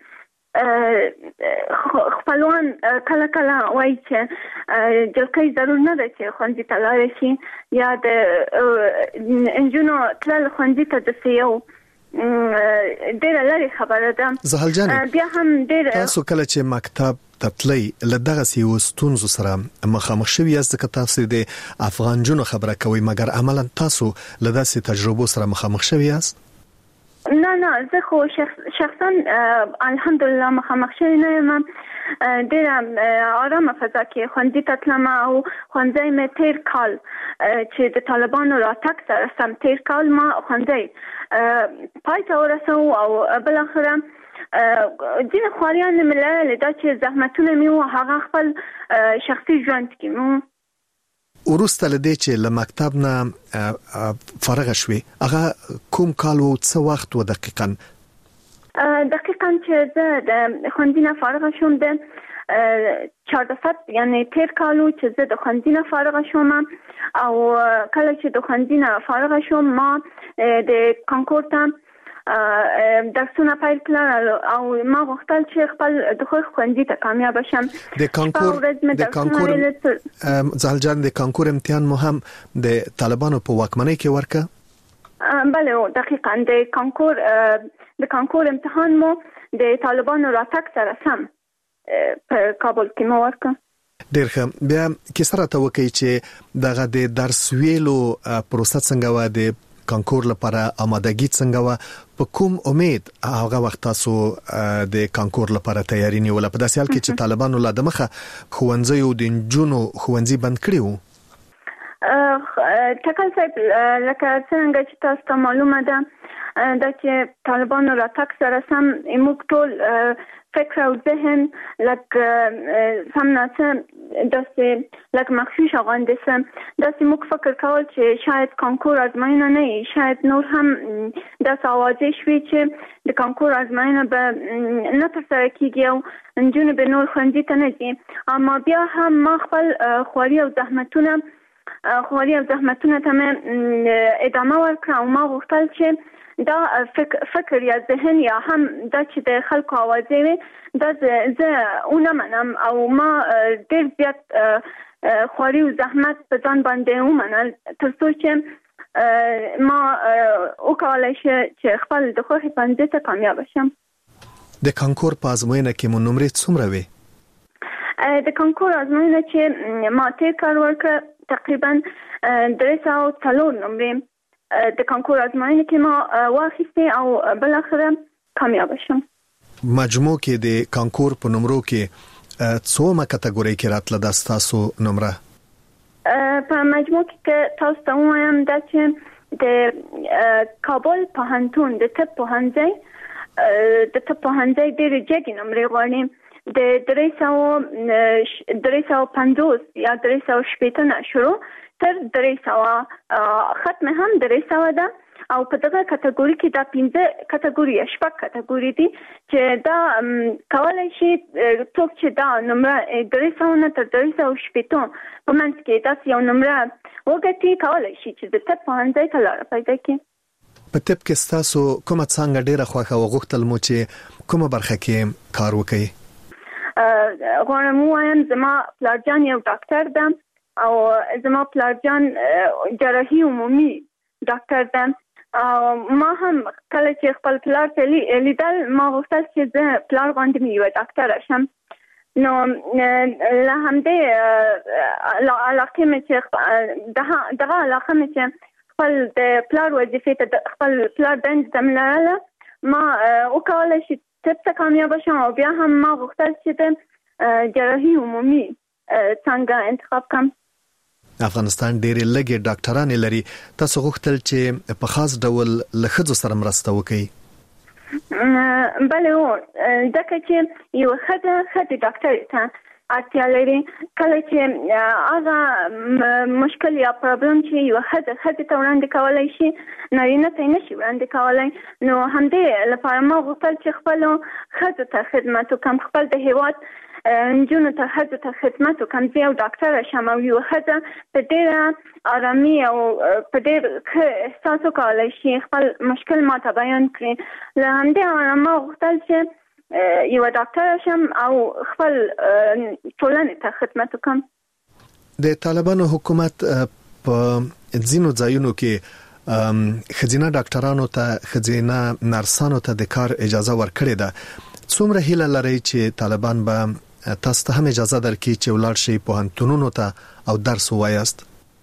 خپلوان کله کله وایي چې جلکۍ ضرور نه ده چې ښوونځي ته لاړې شي یا د نجونو تلل ښوونځي ته د یو ډېره لرې خبره ده. زهل جانې بیا هم ډېر تاسو کله چې مکتب تطلی له دغه سیو ستونزو سره مخامخ شوي یاست ځکه تاسو د افغان جنو خبره کوي مګر عملا تاسو له داسې تجربو سره مخامخ شوي یاست؟ نه نه زه خو شخصا الحمدلله مخامخ شوی نه یم. ډېره آرامه فضا کې ښوونځي ته تلم او ښوونځی مې تېر کال چې د طالبانو راتګ سره سم تېر کال ما ښوونځی پای ته ورسوو او بالاخره ځینې خواریان مې لرلې دا چې زحمتونه مې وو هغه خپل شخصي ژوند کې مو وروسته له دې چې له مکتب نه فارغ شوې هغه کوم کال و څه وخت و دقیقاً؟ دقیقاً چې زه د ښوونځي نه فارغ شوم د چهارده یعنی تېر کال و چې زه د ښوونځي نه فارغ شوم او کله چې د ښوونځي نه فارغ شوم ما د کانکور ته درسونه پیل کړل او ما غوښتل چې خپل د خپل ښوونځي ته کامیاب شم. د کانکور د کانکور زهل جان د کانکور امتحان مو هم د طالبانو په واکمنۍ کې ورکه؟ بله دقیقاً د کانکور د کانکور امتحان مو د طالبانو راتګ سره سم په کابل کې مو ورکه. ډېر ښه. بیا کیسه راته وکړئ چې دغه د درس ویلو پروسه څنګه وه، د کانکور لپاره آمادګي څنګه وه، په کوم امید هغه وخت تاسو د کانکور لپاره تیاری نیوله په داسې حال کې چې طالبانو لا د مخه ښوونځي او د نجونو ښوونځي بند کړي وو؟ ټاکل صاحب لکه څنګه چې تاسو ته معلومه ده دا چې طالبانو راتګ سره سم موږ ټول فکر او ذهن لکه سم ناڅه داسې لکه مخشوش غوندې سم داسې موږ فکر کول چې شاید کانکور ازموینه نه وي، شاید نور هم داسې اوازې شوي چې د کانکور ازموینه به نه ترسره کیږي او نجونې به نور ښوونځي ته نه ځي. اما بیا هم ما خپل خواري او زحمتونه خواري او زحمتونه ته مې ادامه ورکړه او ما غوښتل چې دا فکر, فکر یا ذهن یا هم دا چې د خلکو اوازې وي دا زه اونه منم او ما ډېر زیات خواري او زحمت په ځان باندې ومنل تر څو چې ما وکولای شم چې خپل د خوښې ښوونځي ته کامیاب شم. د کانکور په ازموینه کې مو نمرې څومره وې؟ د کانکور ازموینه چې ما تېر کال ورکړه تقریبا درې سوه څلور نمرې د کانکور ازموینه کې ما واخیستې او بالاخره کامیاب شم. مجموع کې د کانکور په نمرو کې څومره کټګوري کې راتله د تاسو نمره؟ په مجموع کې تاسو ته وایم دا چې د کابل پوهنتون د طب پوهنځي د طب پوهنځي ډېرې جګې نمرې غواړي د درې سوه درې سوه پنځوس یا درې سوه شپېته نه شروع تر درې سوه ختم هم درې سوه ده او په دغه کټګوري کې دا پنځه کټګوري یا شپږ کټګوري دي چې دا کولای شي څوک چې دا نمره درې سوه نه تر درې سوه شپېته په منځ کې داسې یو نمره وګټي کولای شي چې د طب پوهنځي ته لاره پیدا کړي. په طب کې ستاسو کومه څانګه ډېره خوښه او غوښتل مو چې کومه برخه کې کار وکړئ؟ غواړم ووایم زما پلارجان یو ډاکټر ده او زما پلارجان جراحي عمومي ډاکټر ده. ما هم کله چې خپل پلار ته لیدل ما غوښتل چې زه پلار غوندې مې یوه ډاکټره شم. نو له همدې علاقې مې چې دغه علاقه مې چې خپل د پلار وظیفې ته خپل پلار دندې ته مې لرله ما وکولی شي طب ته کامیابه شم او بیا هم ما غوښتل چې د جراحي عمومي څانګه انتخاب کړم. افغانستان ډېرې لږې ډاکټرانې لري، تاسو غوښتل چې په خاص ډول له ښځو سره مرسته وکړئ؟ بله هو ځکه چې یوه ښځه ښځې ډاکټرې ته اړتیا لري. کله چې هغه مشکل یا پرابلم چې یو ښځه ښځې ته وړاندې کولی شي نارینه ته یې نشي وړاندې کولی، نو همدې لپاره ما غوښتل چې خپلو ښځو ته خدمت وکړم، خپل د هېواد نجونو ته ښځو ته خدمت وکړم. زه یو ډاکټره شم او یو ښځه په ډېره ارامي او په ډېر ښه احساس وکولی شي خپل مشکل ما ته بیان کړي. له همدې امله ما غوښتل چې یو ډاکټر شم او خپل ټولنې ته خدمت وکم. د طالبانو حکومت په ځینو ځایونو کې خزینه ډاکټرانو ته خزینه نرسانو ته د کار اجازه ورکړې ده. څومره هیله لري چې طالبان به تاسو ته هم اجازه درکړي چې ولاړ شئ پوهنتونونو ته او درس ووایاست؟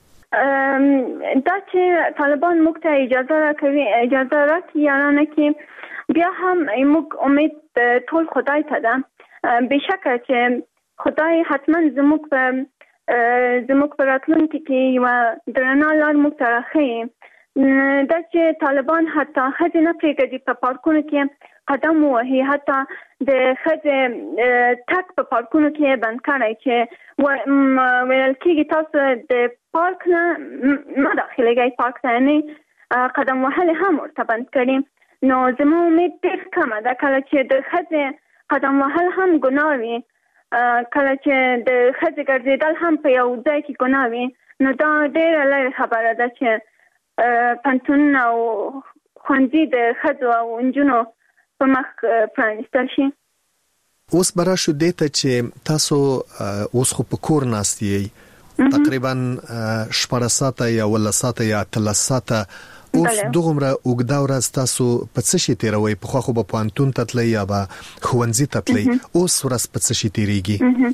دا چې طالبان موږ ته اجازه راکوي اجازه راکړي یا نه کې بیا هم موږ امید ټول خدای ته ده. بشکه چې خدای حتما زموږ په زموږ په راتلونکي کې یوه درنه لار موږ ته راښیي. دا چې طالبان حتی ښځې نه پرېږدي په پارکونو کې قدم ووهي، حتی د ښځې تګ په پارکونو کې بند کړی چې ویل کېږي تاسو د پارک نه مه داخلېږئ، پارک ته یعنې قدم وهل هم ورته بند کړي. نو زما امید ډېر کمه ده کله چې د ښځې قدم وهل هم ګناه وي، کله چې د ښځې ګرځېدل هم په یو ځای کې ګناه وي، نو دا ډېره لرې خبره ده چې پوهنتونونه او ښوونځي د ښځو او نجونو په مخ پرانیستل شي. اوس به راشو دې ته چې تاسو اوس خو په کور ناست یئ، تقریبا شپاړس ساعته یا اوولس ساعته یا اتلس ساعته. اوس دغمره اوږده ورځ تاسو په څه شي تیروئ؟ پخوا خو به پوهنتون ته تلئ یا به ښوونځي ته تلئ، اوس ورځ په څه شي تیریږي؟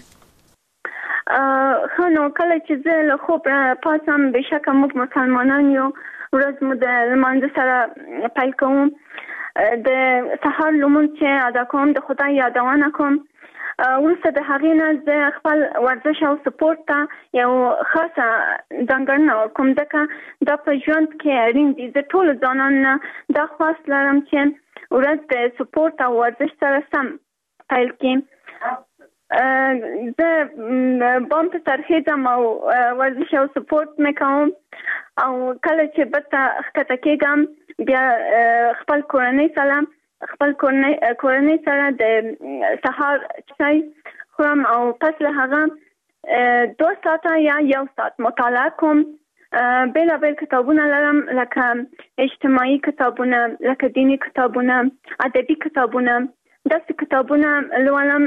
ښه نو کله چې زه له خوب پاڅم، بېشکه موږ مسلمانان یو، ورځ مو د لمانځه سره پیل کوم، د سهار لمونځ چې ادا کوم د خدای یادونه کوم. وروسته د هغې نه زه خپل ورزش او سپورت ته یو خاصه ځانګړنه ورکوم، ځکه دا په ژوند کې اړین دي. زه ټولو ځوانانو نه دا خواست لرم چې ورځ د سپورت او ورزش سره سم پیل کړي. زه بام ته سرخیږم او ورزش او سپورت مې کوم، او کله چې بېرته ښکته کېږم بیا خپل کورنۍ سره خپل کورنۍ سره د سهار چای خورم او پس له هغه دو ساعته یا یو ساعت مطالعه کوم. بېلابېل کتابونه لرم، لکه اجتماعي کتابونه، لکه دینی کتابونه، ادبي کتابونه. داسې کتابونه لولم.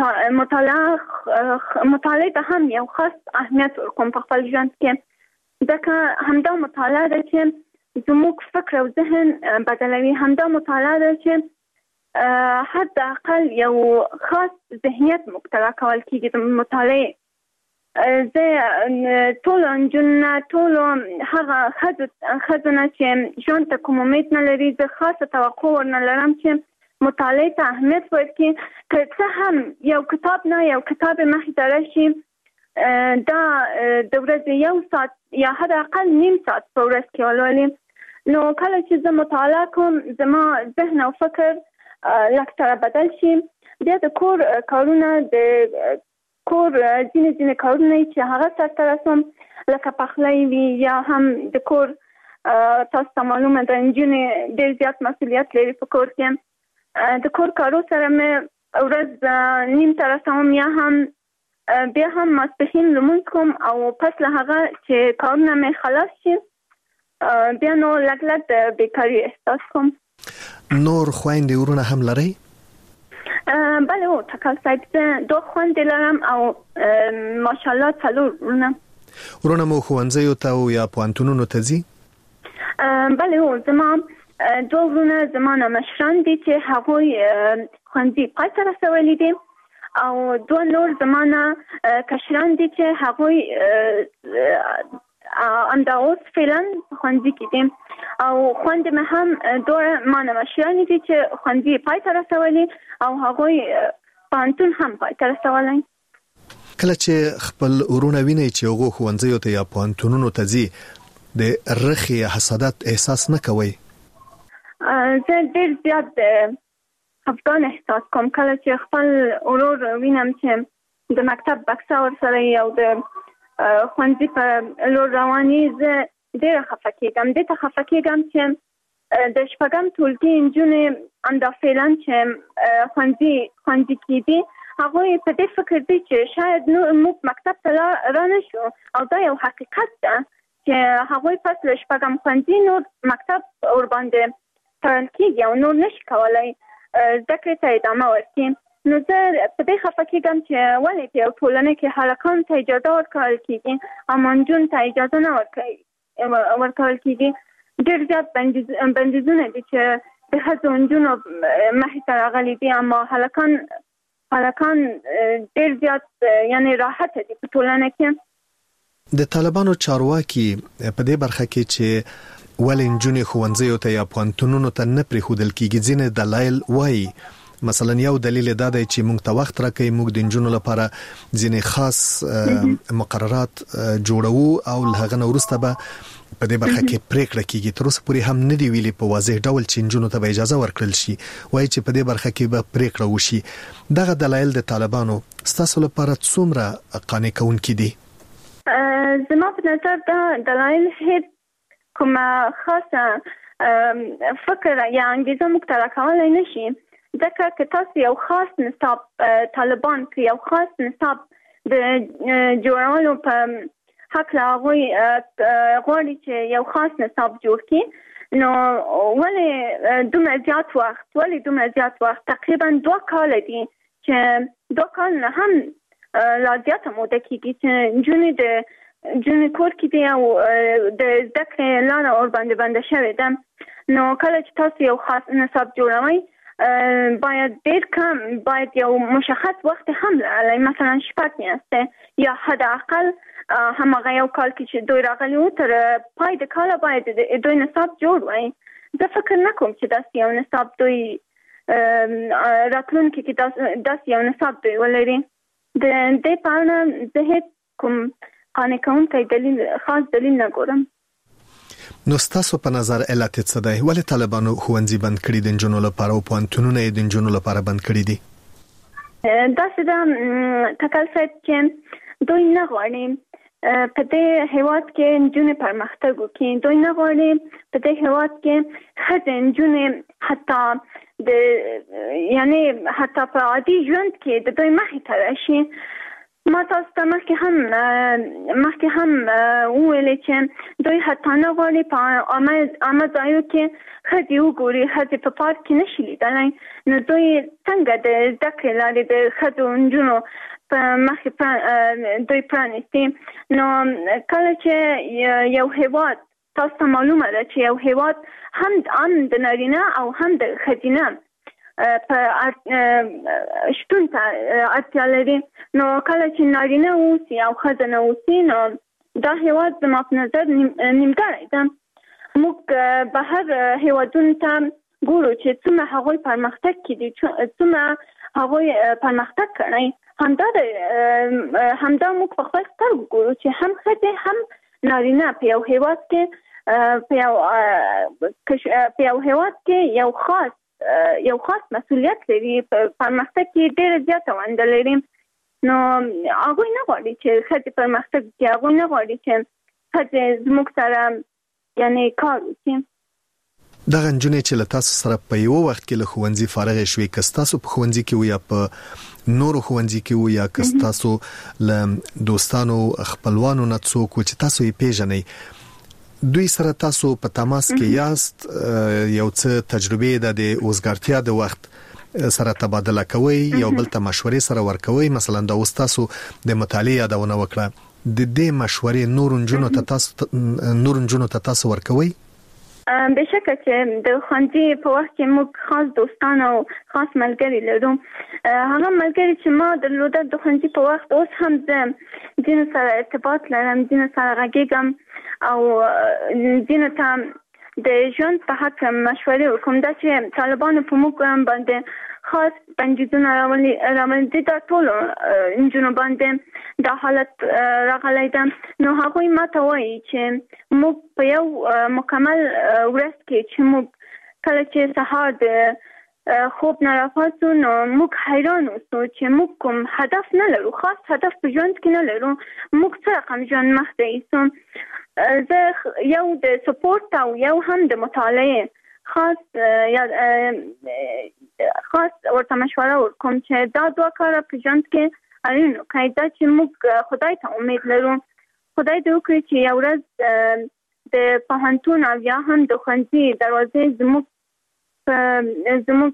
مطالعه مطالعه ته هم یو خاص اهمیت ورکوم په خپل ژوند کې، ځکه همدا مطالعه ده چې زموږ فکر او ذهن بدلوي. همدا مطالعه ده چې حد اقل یو خاص ذهنیت موږ ته راکول کېږي د مطالعې. زه ټولو نجونو ټولو هغه ښځو نه چې ژوند ته کوم امید نه لري، زه خاصه توقع ورنه لرم چې مطالعې ته اهمیت ورکړي. که څه هم یو کتاب نه یو کتاب مخې ته راشي، دا د ورځې یو ساعت یا حد اقل نیم ساعت په ورځ کې ولولي. نو کله چې زه مطالعه کوم، زما ذهن او فکر لږ سره بدل شي. بیا د کور کارونه، د کور ځینې ځینې کارونه چې هغه سرته رسوم، لکه پخلی وي یا هم د کور، تاسو ته معلومه ده نجونې ډېر زیات مسؤلیت لري په کور کې. د کور کارو سره مې ورځ نیم ته رسوم، یا هم بیا هم ماسپښین لمونځ کوم، او پس له هغه چې کارونه مې خلاص شي بیا نو لږ لږ د بیکاري احساس کوم. نور خویندې ورونه هم لرئ؟ بله او تکل صاحب، زه دوه خویندې لرم او ماشاءالله څلور ورونه. ورونه مو ښوونځیو ته یا پوهنتونونو ته ځي؟ بله او زما دوه ورونه زما نه مشران دي چې هغوی ښوونځي پای ته رسولي دي، او دوه نور زما نه کشران دي چې هغوی همدا اوس فعلا ښوونځي کې دي، او خویندې مې هم دوه ما نه مشرانې دي چې ښوونځي پای ته رسولي او هغوی پوهنتون هم پای ته رسولی. کله چې خپل ورونه وینئ چې هغوی ښوونځیو ته یا پوهنتونونو ته ځي، د رخې یا حسادت احساس نه کوئ؟ زه ډېر زیات خفګان احساس کوم کله چې خپل ورور وینم چې د مکتب بکسه ورسره او د ښوونځي په لور رواني زه ډېره خفه کېږم. دې ته خفه کېږم چې د شپږم ټولګي نجونې همدا فعلا چې ښوونځي ښوونځي کې دي هغوی په دې فکر دي چې شاید نور موږ مکتب ته را نه شو او دا یو حقیقت ده چې هغوی پس له شپږم ښوونځي نور مکتب ورباندې تړل کېږي او نور نشي کولی زده کړې ته ادامه ورکړي. نو زه په دې خفه کېږم چې ولې په یو ټولنه کې هلکانو ته اجازه ورکول کېږي اما نجونو ته اجازه نه ورکول کېږي. ډېر زیات بندیزونه دي چې د ښځو نجونو مخې ته راغلي دي اما هلکان هلکان ډېر زیات یعنی راحت دي په ټولنه کې. د طالبانو چارواکي په دې برخه کې چې ولې نجونې ښوونځیو ته یا پوهنتونونو ته نه پرېښودل کېږي ځینې دلایل وایي. مثلا یو دلیل دا دی چې موږ ته وخت راکوي، موږ د نجونو لپاره ځینې خاص مقررات جوړو او له هغه نه وروسته به په دې برخه کې پریکړه کیږي. تر اوسه پورې هم نه دی ویلي په واضح ډول چې نجونو ته به اجازه ورکړل شي، وایي چې په دې برخه کې به پریکړه وشي. دغه دلایل د طالبانو ستاسو لپاره څومره قانع کوونکي دي؟ زما په نظر دا دلایل هیڅ کومه خاصه فکر یا انګیزه موږ ته راکولی نه شي، ځکه که تاسو یو خاص نصاب طالبان که یو خاص نصاب د جوړولو په حق له هغوی غواړي چې یو خاص نصاب جوړ کړي نو ولې دومره زیات وخت ولې دومره زیات وخت تقریبا دوه کاله دي چې دوه کال نه هم لا زیاته موده کېږي چې نجونې د نجونې کور کې دي او د زده کړې لاره ورباندې بنده شوې ده. نو کله چې تاسو یو خاص نصاب جوړوئ باید ډېر کم باید یو مشخص وخت هم لرلی، مثلا شپږ میاشتې یا حد اقل هماغه یو کال کې چې دوی راغلي وو تر پای د کاله باید دوی نصاب جوړ وای. زه فکر نه کوم چې داسې یو نصاب دوی راتلونکي کې داسې یو نصاب دوی ولري. د دې په اړه زه هېڅ کوم قانع کوونکی دلیل خاص دلیل نه ګورم. نو ستاسو په نظر علت څه دی؟ ولې طالبانو ښوونځي بند کړي د نجونو لپاره او پوهنتونونه یې د نجونو لپاره بند کړي دي؟ داسې ده تکل صاحب چې دوی نه غواړي په دې هېواد کې نجونې پرمختګ وکړي، دوی نه غواړي په دې هېواد کې ښځې نجونې حتی د یعنی حتی په عادي ژوند کې د دوی مخې ته راشي. ما تاسو ته مخکې هم مخکې هم وویلې چې دوی حتی نه غواړي په عامه ځایو کې ښځې وګوري، ښځې په پارک کې نشي لیدلی. نو دوی څنګه د زده کړې لارې د ښځو نجونو په مخې دوی پرانیستي؟ نو کله چې یو هېواد تاسو ته معلومه ده چې یو هېواد هم هم د نارینه او هم د ښځینه په شتون ته اړتیا لري. نو کله چې نارینه اوسي او ښځه نه اوسي نو دا هېواد زما په نظر نیمګړی ده. موږ بهر هېوادونو ته ګورو چې څومره هغوی پرمختګ کړي، څومره هغوی پرمختګ کړی. همدا همدا موږ په خپل سترګو ګورو چې هم ښځې هم نارینه په یو هېواد کې په یو په یو هېواد کې یو خاص یو خاص مسؤلیت لري، په پرمختګ کې ډېره زیاته ونډه لري. نو هغوی نه غواړي چې ښځې پرمختګ وکړي، هغوی نه غواړي چې ښځې زموږ سره یعنی کار وکړي. دغه نجونې چې له تاسو سره په یو وخت کې له ښوونځي فارغې شوې، که ستاسو په ښوونځي کې وو یا په نورو ښوونځي کې وو یا که ستاسو له دوستانو خپلوانو نه څوک و چې تاسو یې پیژنئ، دوی سره تاسو په تماس کې یاست، یو څه تجربه ده د اوسګارتیا د وخت سره تبادله کوي، یو بل ته مشورې سره ورکوي. مثلا دا اوس تاسو د مطالعې یادونه وکړه، د دې مشورې نور نجونو ته تاسو نور نجونو ته تاسو ورکوي؟ بشکه چې د ښوونځي په وخت کې موږ خاص دوستان او خاص ملګري لرو. هغه ملګري چې ما درلوده د ښوونځي په وخت اوس هم زه ځینو سره ارتباط لرم، ځینو سره غږیږم او ځینو ته د ژوند په حق مشورې ورکوم. دا چې طالبانو په موږ باندې خاص بندیزونه راوړي دا ټولو نجونو باندې دا حالت راغلی ده. نو هغوی ما ته وایي چې موږ په یو مکمل ورځ کې چې موږ کله چې سهار د خوب نه راپاسو نو موږ حیران اوسو چې موږ کوم هدف نه لرو، خاص هدف په ژوند کې نه لرو. موږ څه رقم ژوند مخته یوسو. زه یو د سپورت او یو هم د مطالعې خاص یا خاص ورته مشوره ورکوم چې دا دوه کاره په ژوند کې اړین کوي. دا چې موږ خدای ته امید لرو، خدای دې وکړي چې یو ورځ د پوهنتون او یا هم د ښوونځي دروازې زموږ زموږ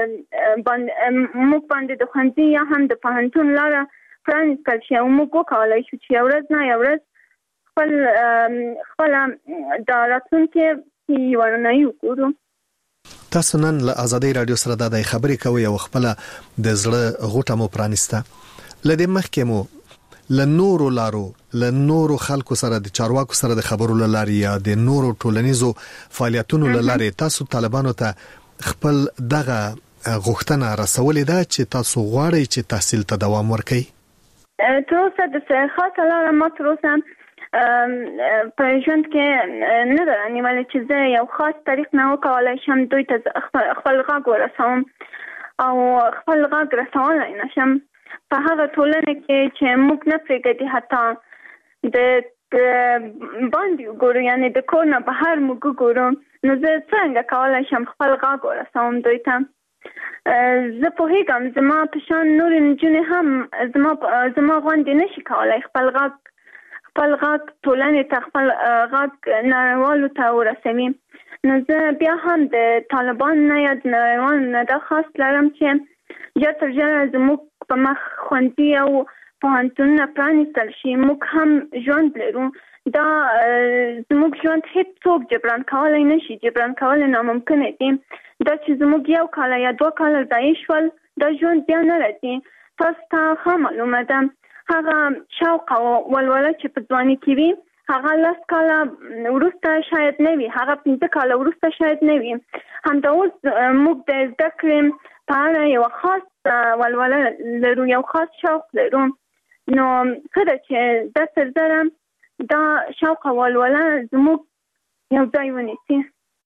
موږ باندې د ښوونځي یا هم د پوهنتون لاره پرانیستل شي او موږ وکولای شو چې یو ورځ نه یو ورځ خپل خپله د راتلونکي یوه وګورو. تاسو نن له ازادۍ راډیو سره د خبرې کوي او خپل د زړه غوټه مو پرانیسته. لدې مخکې مو له نورو لارو له نورو خلکو سره د چارواکو سره د خبرو لاري یا د نورو ټولنیزو فعالیتونو لاري تاسو طالبانو ته خپل دغه غوښتنه رسولې ده چې تاسو غواړئ چې تحصیل ته دوام ورکړئ؟ تر اوسه د خاصه لاره ما تر اوسه په ژوند کې نه ده نیولې چې زه یو خاص طریق نه وکولای شم دوی ته خپل غږ ورسوم او خپل غږ رسولی نه شم په هغه ټولنه کې چې موږ نه پرېږدي حتی د باندې وګورو، یعنې د کور نه بهر موږ وګورو. نو زه څنګه کولی شم خپل غږ ورسوم دوی ته؟ زه پوهېږم زما په شان نورې نجونې هم زما زما غوندې نشي کولی خپل غږ خپل غږ ټولنې ته خپل غږ نړیوالو ته ورسوي. نو زه بیا هم د طالبان نه یا د نړیوالو نه دا خواست لرم چې ژر تر ژره زموږ په مخ ښوونځي او پوهنتونونه پرانیستل شي. موږ هم ژوند لرو، دا زموږ ژوند هیڅ څوک جبران کولی نشي، جبران کول ناممکنه دي. دا چې زموږ یو کال یا دوه کاله ضایع شول دا ژوند بیا نه راځي. تاسو ته ښه معلومه ده هغه شوق او ولوله چې په ځواني کې وي هغه لس کاله وروسته شاید نه وي، هغه پنځه کاله وروسته شاید نه وي. همدا اوس موږ د زده کړې په اړه یوه خاص ولوله لرو، یو خاص شوق لرو. نو ښه ده چې دا تر زره دا شوق او ولوله زموږ یو ځای ونیسي.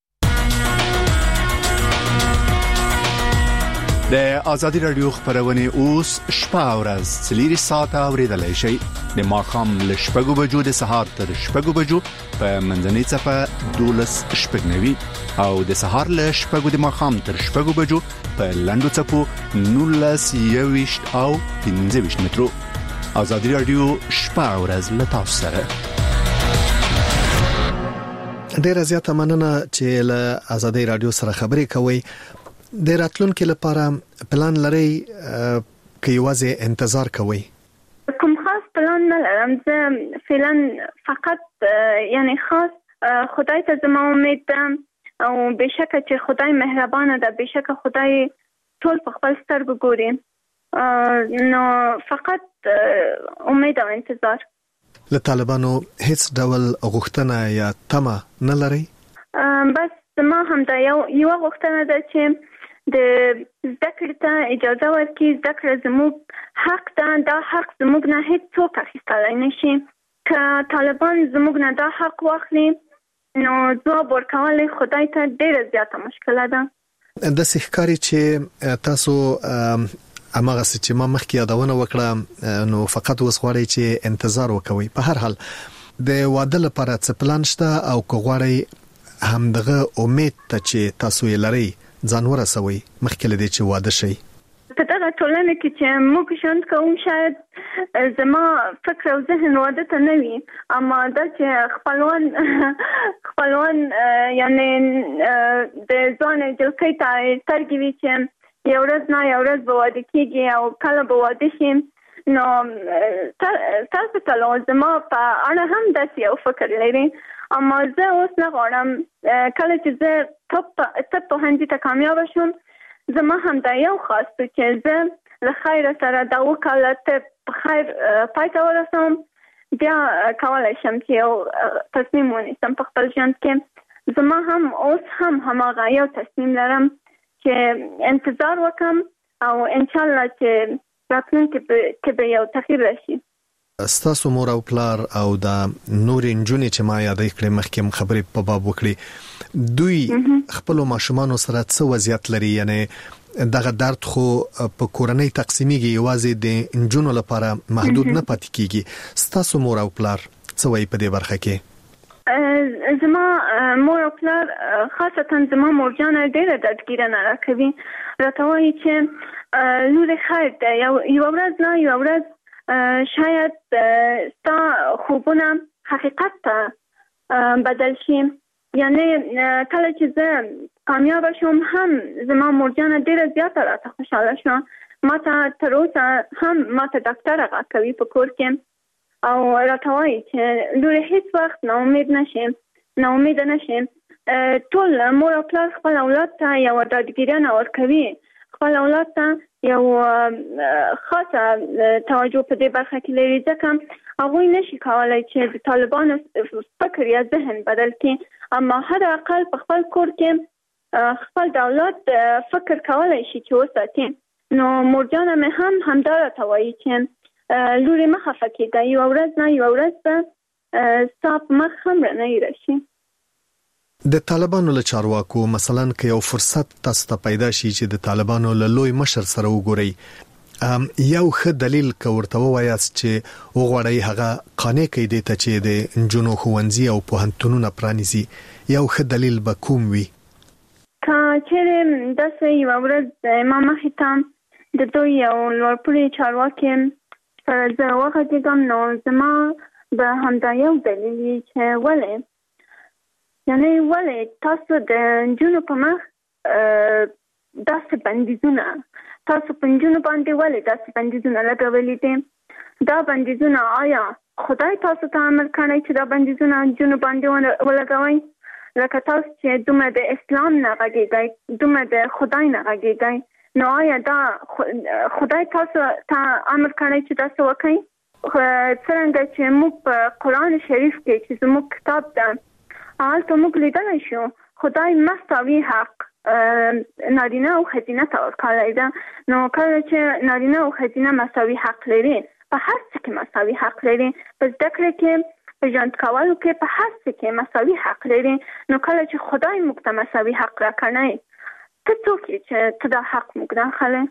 د ازادي راډیو خبرونه اوس شپه او ورځ څلور ساعته اوریدلای شئ. د ماښام له شپږو بجو د سهار تر شپږو بجو په منځنۍ صفه دولس شپږنوي او د سهار له شپږو د ماښام تر شپږو بجو په لنډو صفو نولس یويشت او پنځه ویشت مترو. ازادي راډیو شپه او ورځ له تاسو سره. ډیره زیاته مننه چې له ازادي راډیو سره خبرې کوي. د راتلونکو لپاره پلان لري که یوازې انتظار کوي؟ کوم خاص پلان نه لرم. زه فعلا فقط یعنی خاص خدای ته زما امید ده او بشکه چې خدای مهربانه ده، بشکه خدای ټول په خپل سترګو ګوري. نو فقط امید او انتظار. له طالبانو هیڅ ډول غوښتنه یا تمه نه لري؟ بس زما هم دا یو یو غوښتنه ده چې د زده کړې ته اجازه ورکړي. زده کړه زموږ حق ده، دا حق زموږ نه هیڅ څوک اخیستلی نه شي. که طالبان زموږ نه دا حق واخلي نو ځواب ورکول خدای ته ډیره زیاته مشکله ده. داسې ښکاري چې تاسو اماغه چې ما مخکې یادونه وکړه نو فقط اوس غواړئ چې انتظار وکوي. په هر حال د واده لپاره څه پلان شته او که غواړئ همدغه امید ته چې تاسو یې لرئ ځان ورسوي مخکې له دې چې واده شي؟ په دغه ټولنه کې چې موږ ژوند کوو شاید زما فکر او ذهن واده ته نه وي، اما دا چې خپلوان خپلوان یعنی د ځوان جلکۍ ته سترګې وي چې یو ورځ نه یو ورځ به واده کېږي او کله به واده شي. نو تاسو ته زما په اړه هم داسې یو فکر لري. اما زه اوس نه غواړم کله چې زه طب پوهنځي ته کامیابه شم زما هم دا یو خاص دی چې زه له خیره سره دا وکاله طب په خیر پای ته ورسوم، بیا کولی شم چې یو تصمیم ونیسم په خپل ژوند کې. زما هم اوس هم هماغه یو تصمیم لرم چې انتظار وکم او انشاءالله چې راتلونکي کې به یو تغییر راشي. ستاسو مور او پلار او د نور انجونې چې ما یادې کړې مخکې خبرې په باب وکړي دوی خپل ماشومان سره څه وضعیت لري یعنی دغه درد خو په کورنۍ تقسیمیږي یوازې د انجونو لپاره محدود نه پاتې کیږي ستاسو مور او پلار څه وایي په دې برخه کې زما مور او پلار خاصتا زما مورجان ډېره دردګیرنه راکوي راته وایي چې لورې خیر دی یو ورځ نه یو ورځ شاید ستا خوبونه حقیقت ته بدل شي یعنی کله چې زه کامیاب شوم هم زما مورجان ډېره زیاته راته خوشحاله شوه ما ته تر اوسه هم ما ته ډاکټر راکوي په کور کې او راته وایي چې لورې هیڅ وخت ناامید نشي ناامیده نشي ټول مور او پلار خپل اولاد ته یوه ډاډګیرنه ورکوي خپل اولاد ته یو خاصه توجه په دې برخه کې لري ځکه هغوی نشي کولی چې د طالبانو فکر یا ذهن بدل کړي اما حد اقل په خپل کور کې خپل د اولاد فکر کولی شي چې وساتي نو مورجانه مې هم همدا راته وایي چې لورې مه خفه کېږه یوه ورځ نه یوه ورځ به ستا په مخ هم رڼۍ راشي د طالبانو له چارواکو مثلا که یو فرصت تاسو ته پیدا شي چې د طالبانو له لوی مشر سره وګورئ یو ښه دلیل که ورته ووایاست چې وغواړئ هغه قانع کړئ دې ته چې د نجونو ښوونځي او پوهنتونونه پرانیزي یو ښه دلیل به کوم وي که چیرې داسې یوه ورځ ما مخې ته د دوی یو لوړپوړي چارواکي سره زه وغږېږم نو زما به همدا یو دلیل وي چې ولې یعنی ولې تاسو د نجونو په مخ داسې بندیزونه تاسو په نجونو باندې ولې داسې بندیزونه لګولي دي دا بندیزونه آیا خدای تاسو ته امر کړی چې دا بندیزونه نجونو باندې ولګوئ لکه تاسو چې دومره د اسلام نه غږېږئ دومره د خدای نه غږېږئ نو آیا دا خدای تاسو ته امر کړی چې تاسو وکړئ څرنګه چې موږ په قرآن شریف کې چې زموږ کتاب ده هلته موږ لیدلی شو خدای مساوي حق نارینه او ښځینه ته ورکړی ده نو کله چې نارینه او ښځینه مساوي حق لري په هر څه کې مساوي حق لري په زده کړې کې په ژوند کولو کې په هر څه کې مساوي حق لري نو کله چې خدای موږ ته مساوي حق راکړی ته څوک یې چې ته دا حق موږ راخلی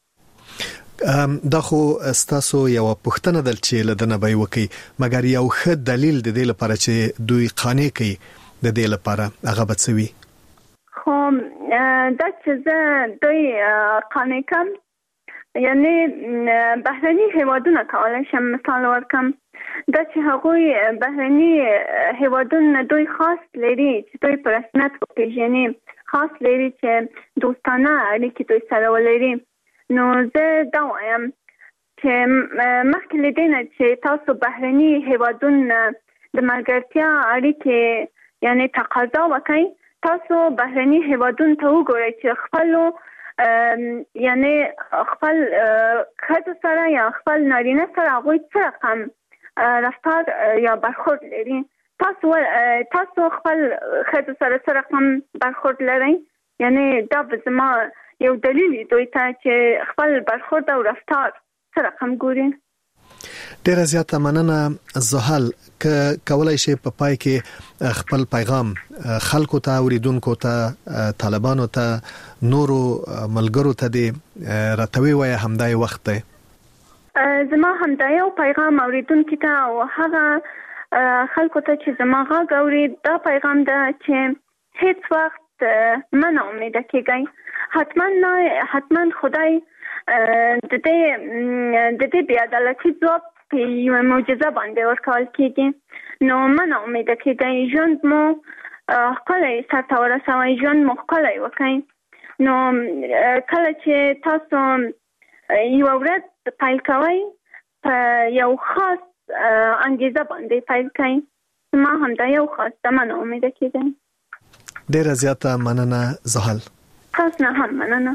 دا خو ستاسو یو پوښتنه دل چې لدنه به وکي مګر یو ښه دلیل د دې لپاره چې دوی قانع کوي د دې لپاره هغه بڅوي خو دا چې زه دوی قانع کوم یعنی بهرني هیوادونه کولای شم مثال ورکم دا چې هغوی بهرني هیوادونه دوی خاص لري چې دوی په رسمیت وپېژني خاص لري چې دوستانه اړیکې دوی سره ولري نو زه دا وایم چې مخکې له دې نه چې تاسو بهرني هیوادونه د ملګرتیا اړیکې یعنی تقاضا وکړئ تاسو بهرني هیوادونو ته وګورئ چې خپلو یعنی خپل ښځو سره یا خپل نارینه سره هغوی څه رقم رفتار یا برخورد لري تاسو تاسو خپل ښځو سره څه رقم برخورد لرئ یعنی دا به زما یو دلیل دوی ته چې خپل برخورد او رفتار څه رقم ګوري ډیره زیاته مننه زحل ک کولای شي په پای کې خپل پیغام خلکو ته اوریدونکو ته طالبانو ته نورو ملګرو ته دی راتوي وای همدای وخت دی زما همدای یو پیغام اوریدونکو ته او هغه خلکو ته چې زما غږ اوري دا پیغام ده چې هیڅ وخت من امیده کېږئ حتما نه حتما خدای د دې د دې بې عدالتي ځواب په یوه معجزه باندې ورکول کېږي نو من امیده کېږئ ژوند مو ښکلی سرته ورسوئ ژوند مو ښکلی وکړئ نو کله چې تاسو یوه ورځ پیل کوئ په یو خاص انګیزه باندې پیل کړئ زما همدا یو خاص ده من امیده کېږئ ډیره زیاته مننه زحل تاسو نه هم مننه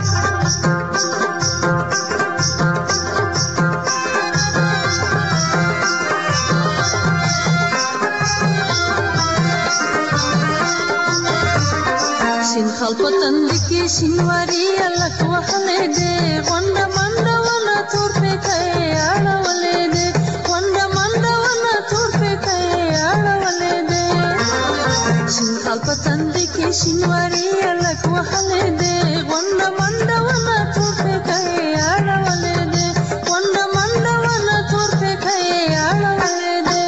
شین خال پتند کې شینواري الک وهلې دې غونډه منډه ولا تور په ته اړولې دې غونډه خال په تندې کې شینواري الک وهلې دې غونډه منډه ونه تور پکې اړولې دې غونډه منډه ونه تور پکې اړولې دې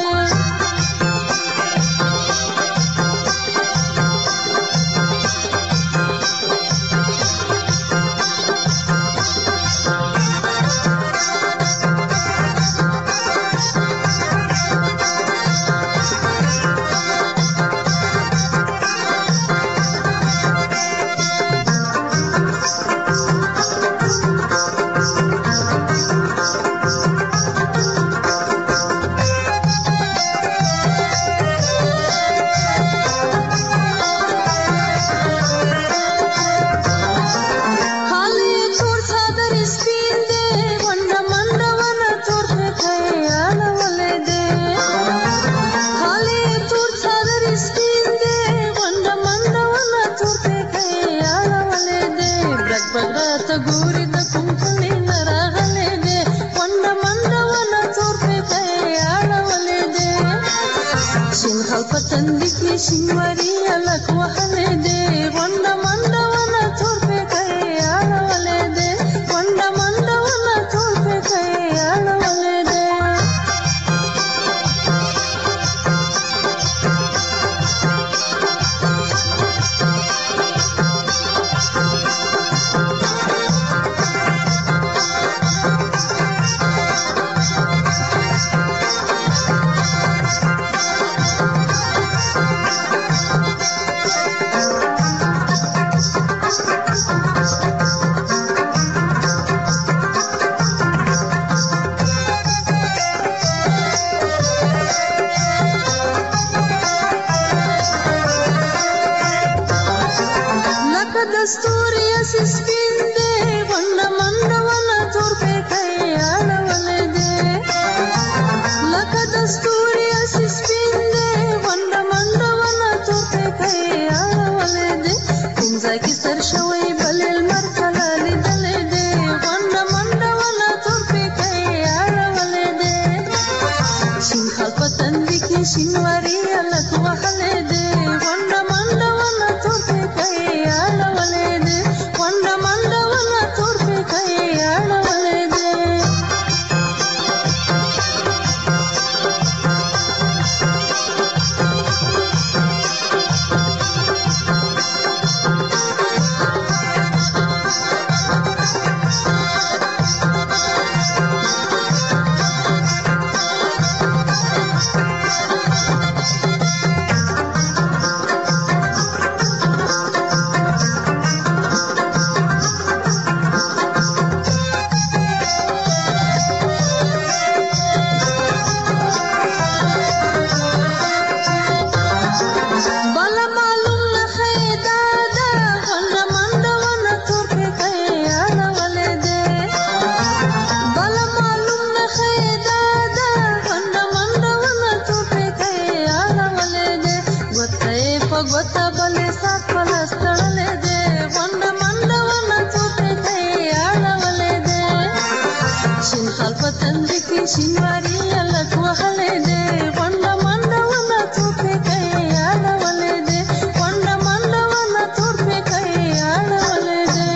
شینواري الک وهلې دې غونډه منډه ونه تور پکې اړولې دې غونډه منډه ونه تور پکې اړولې دې شینواري الک وهلې دې غونډه منډه ونه تور پکې اړولې دې غونډه منډه ونه تور پکې اړولې دې شینواري الک وهلې دې غونډه منډه ونه تور پکې اړولې دې غونډه منډه ونه تور پکې اړولې دې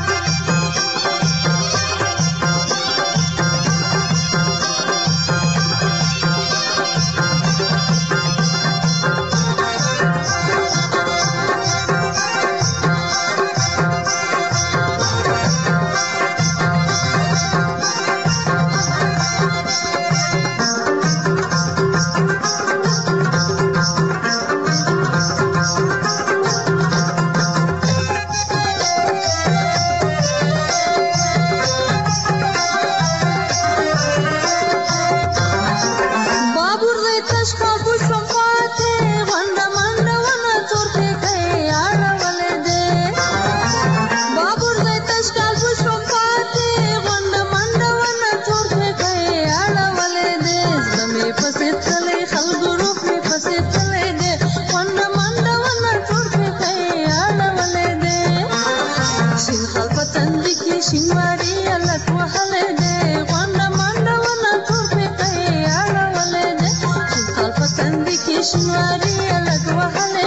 شینواري الک وهلې دې غونډه منډه ونه تور پکې اړولې دې شین خال په تندې کې شینواري الک وهلې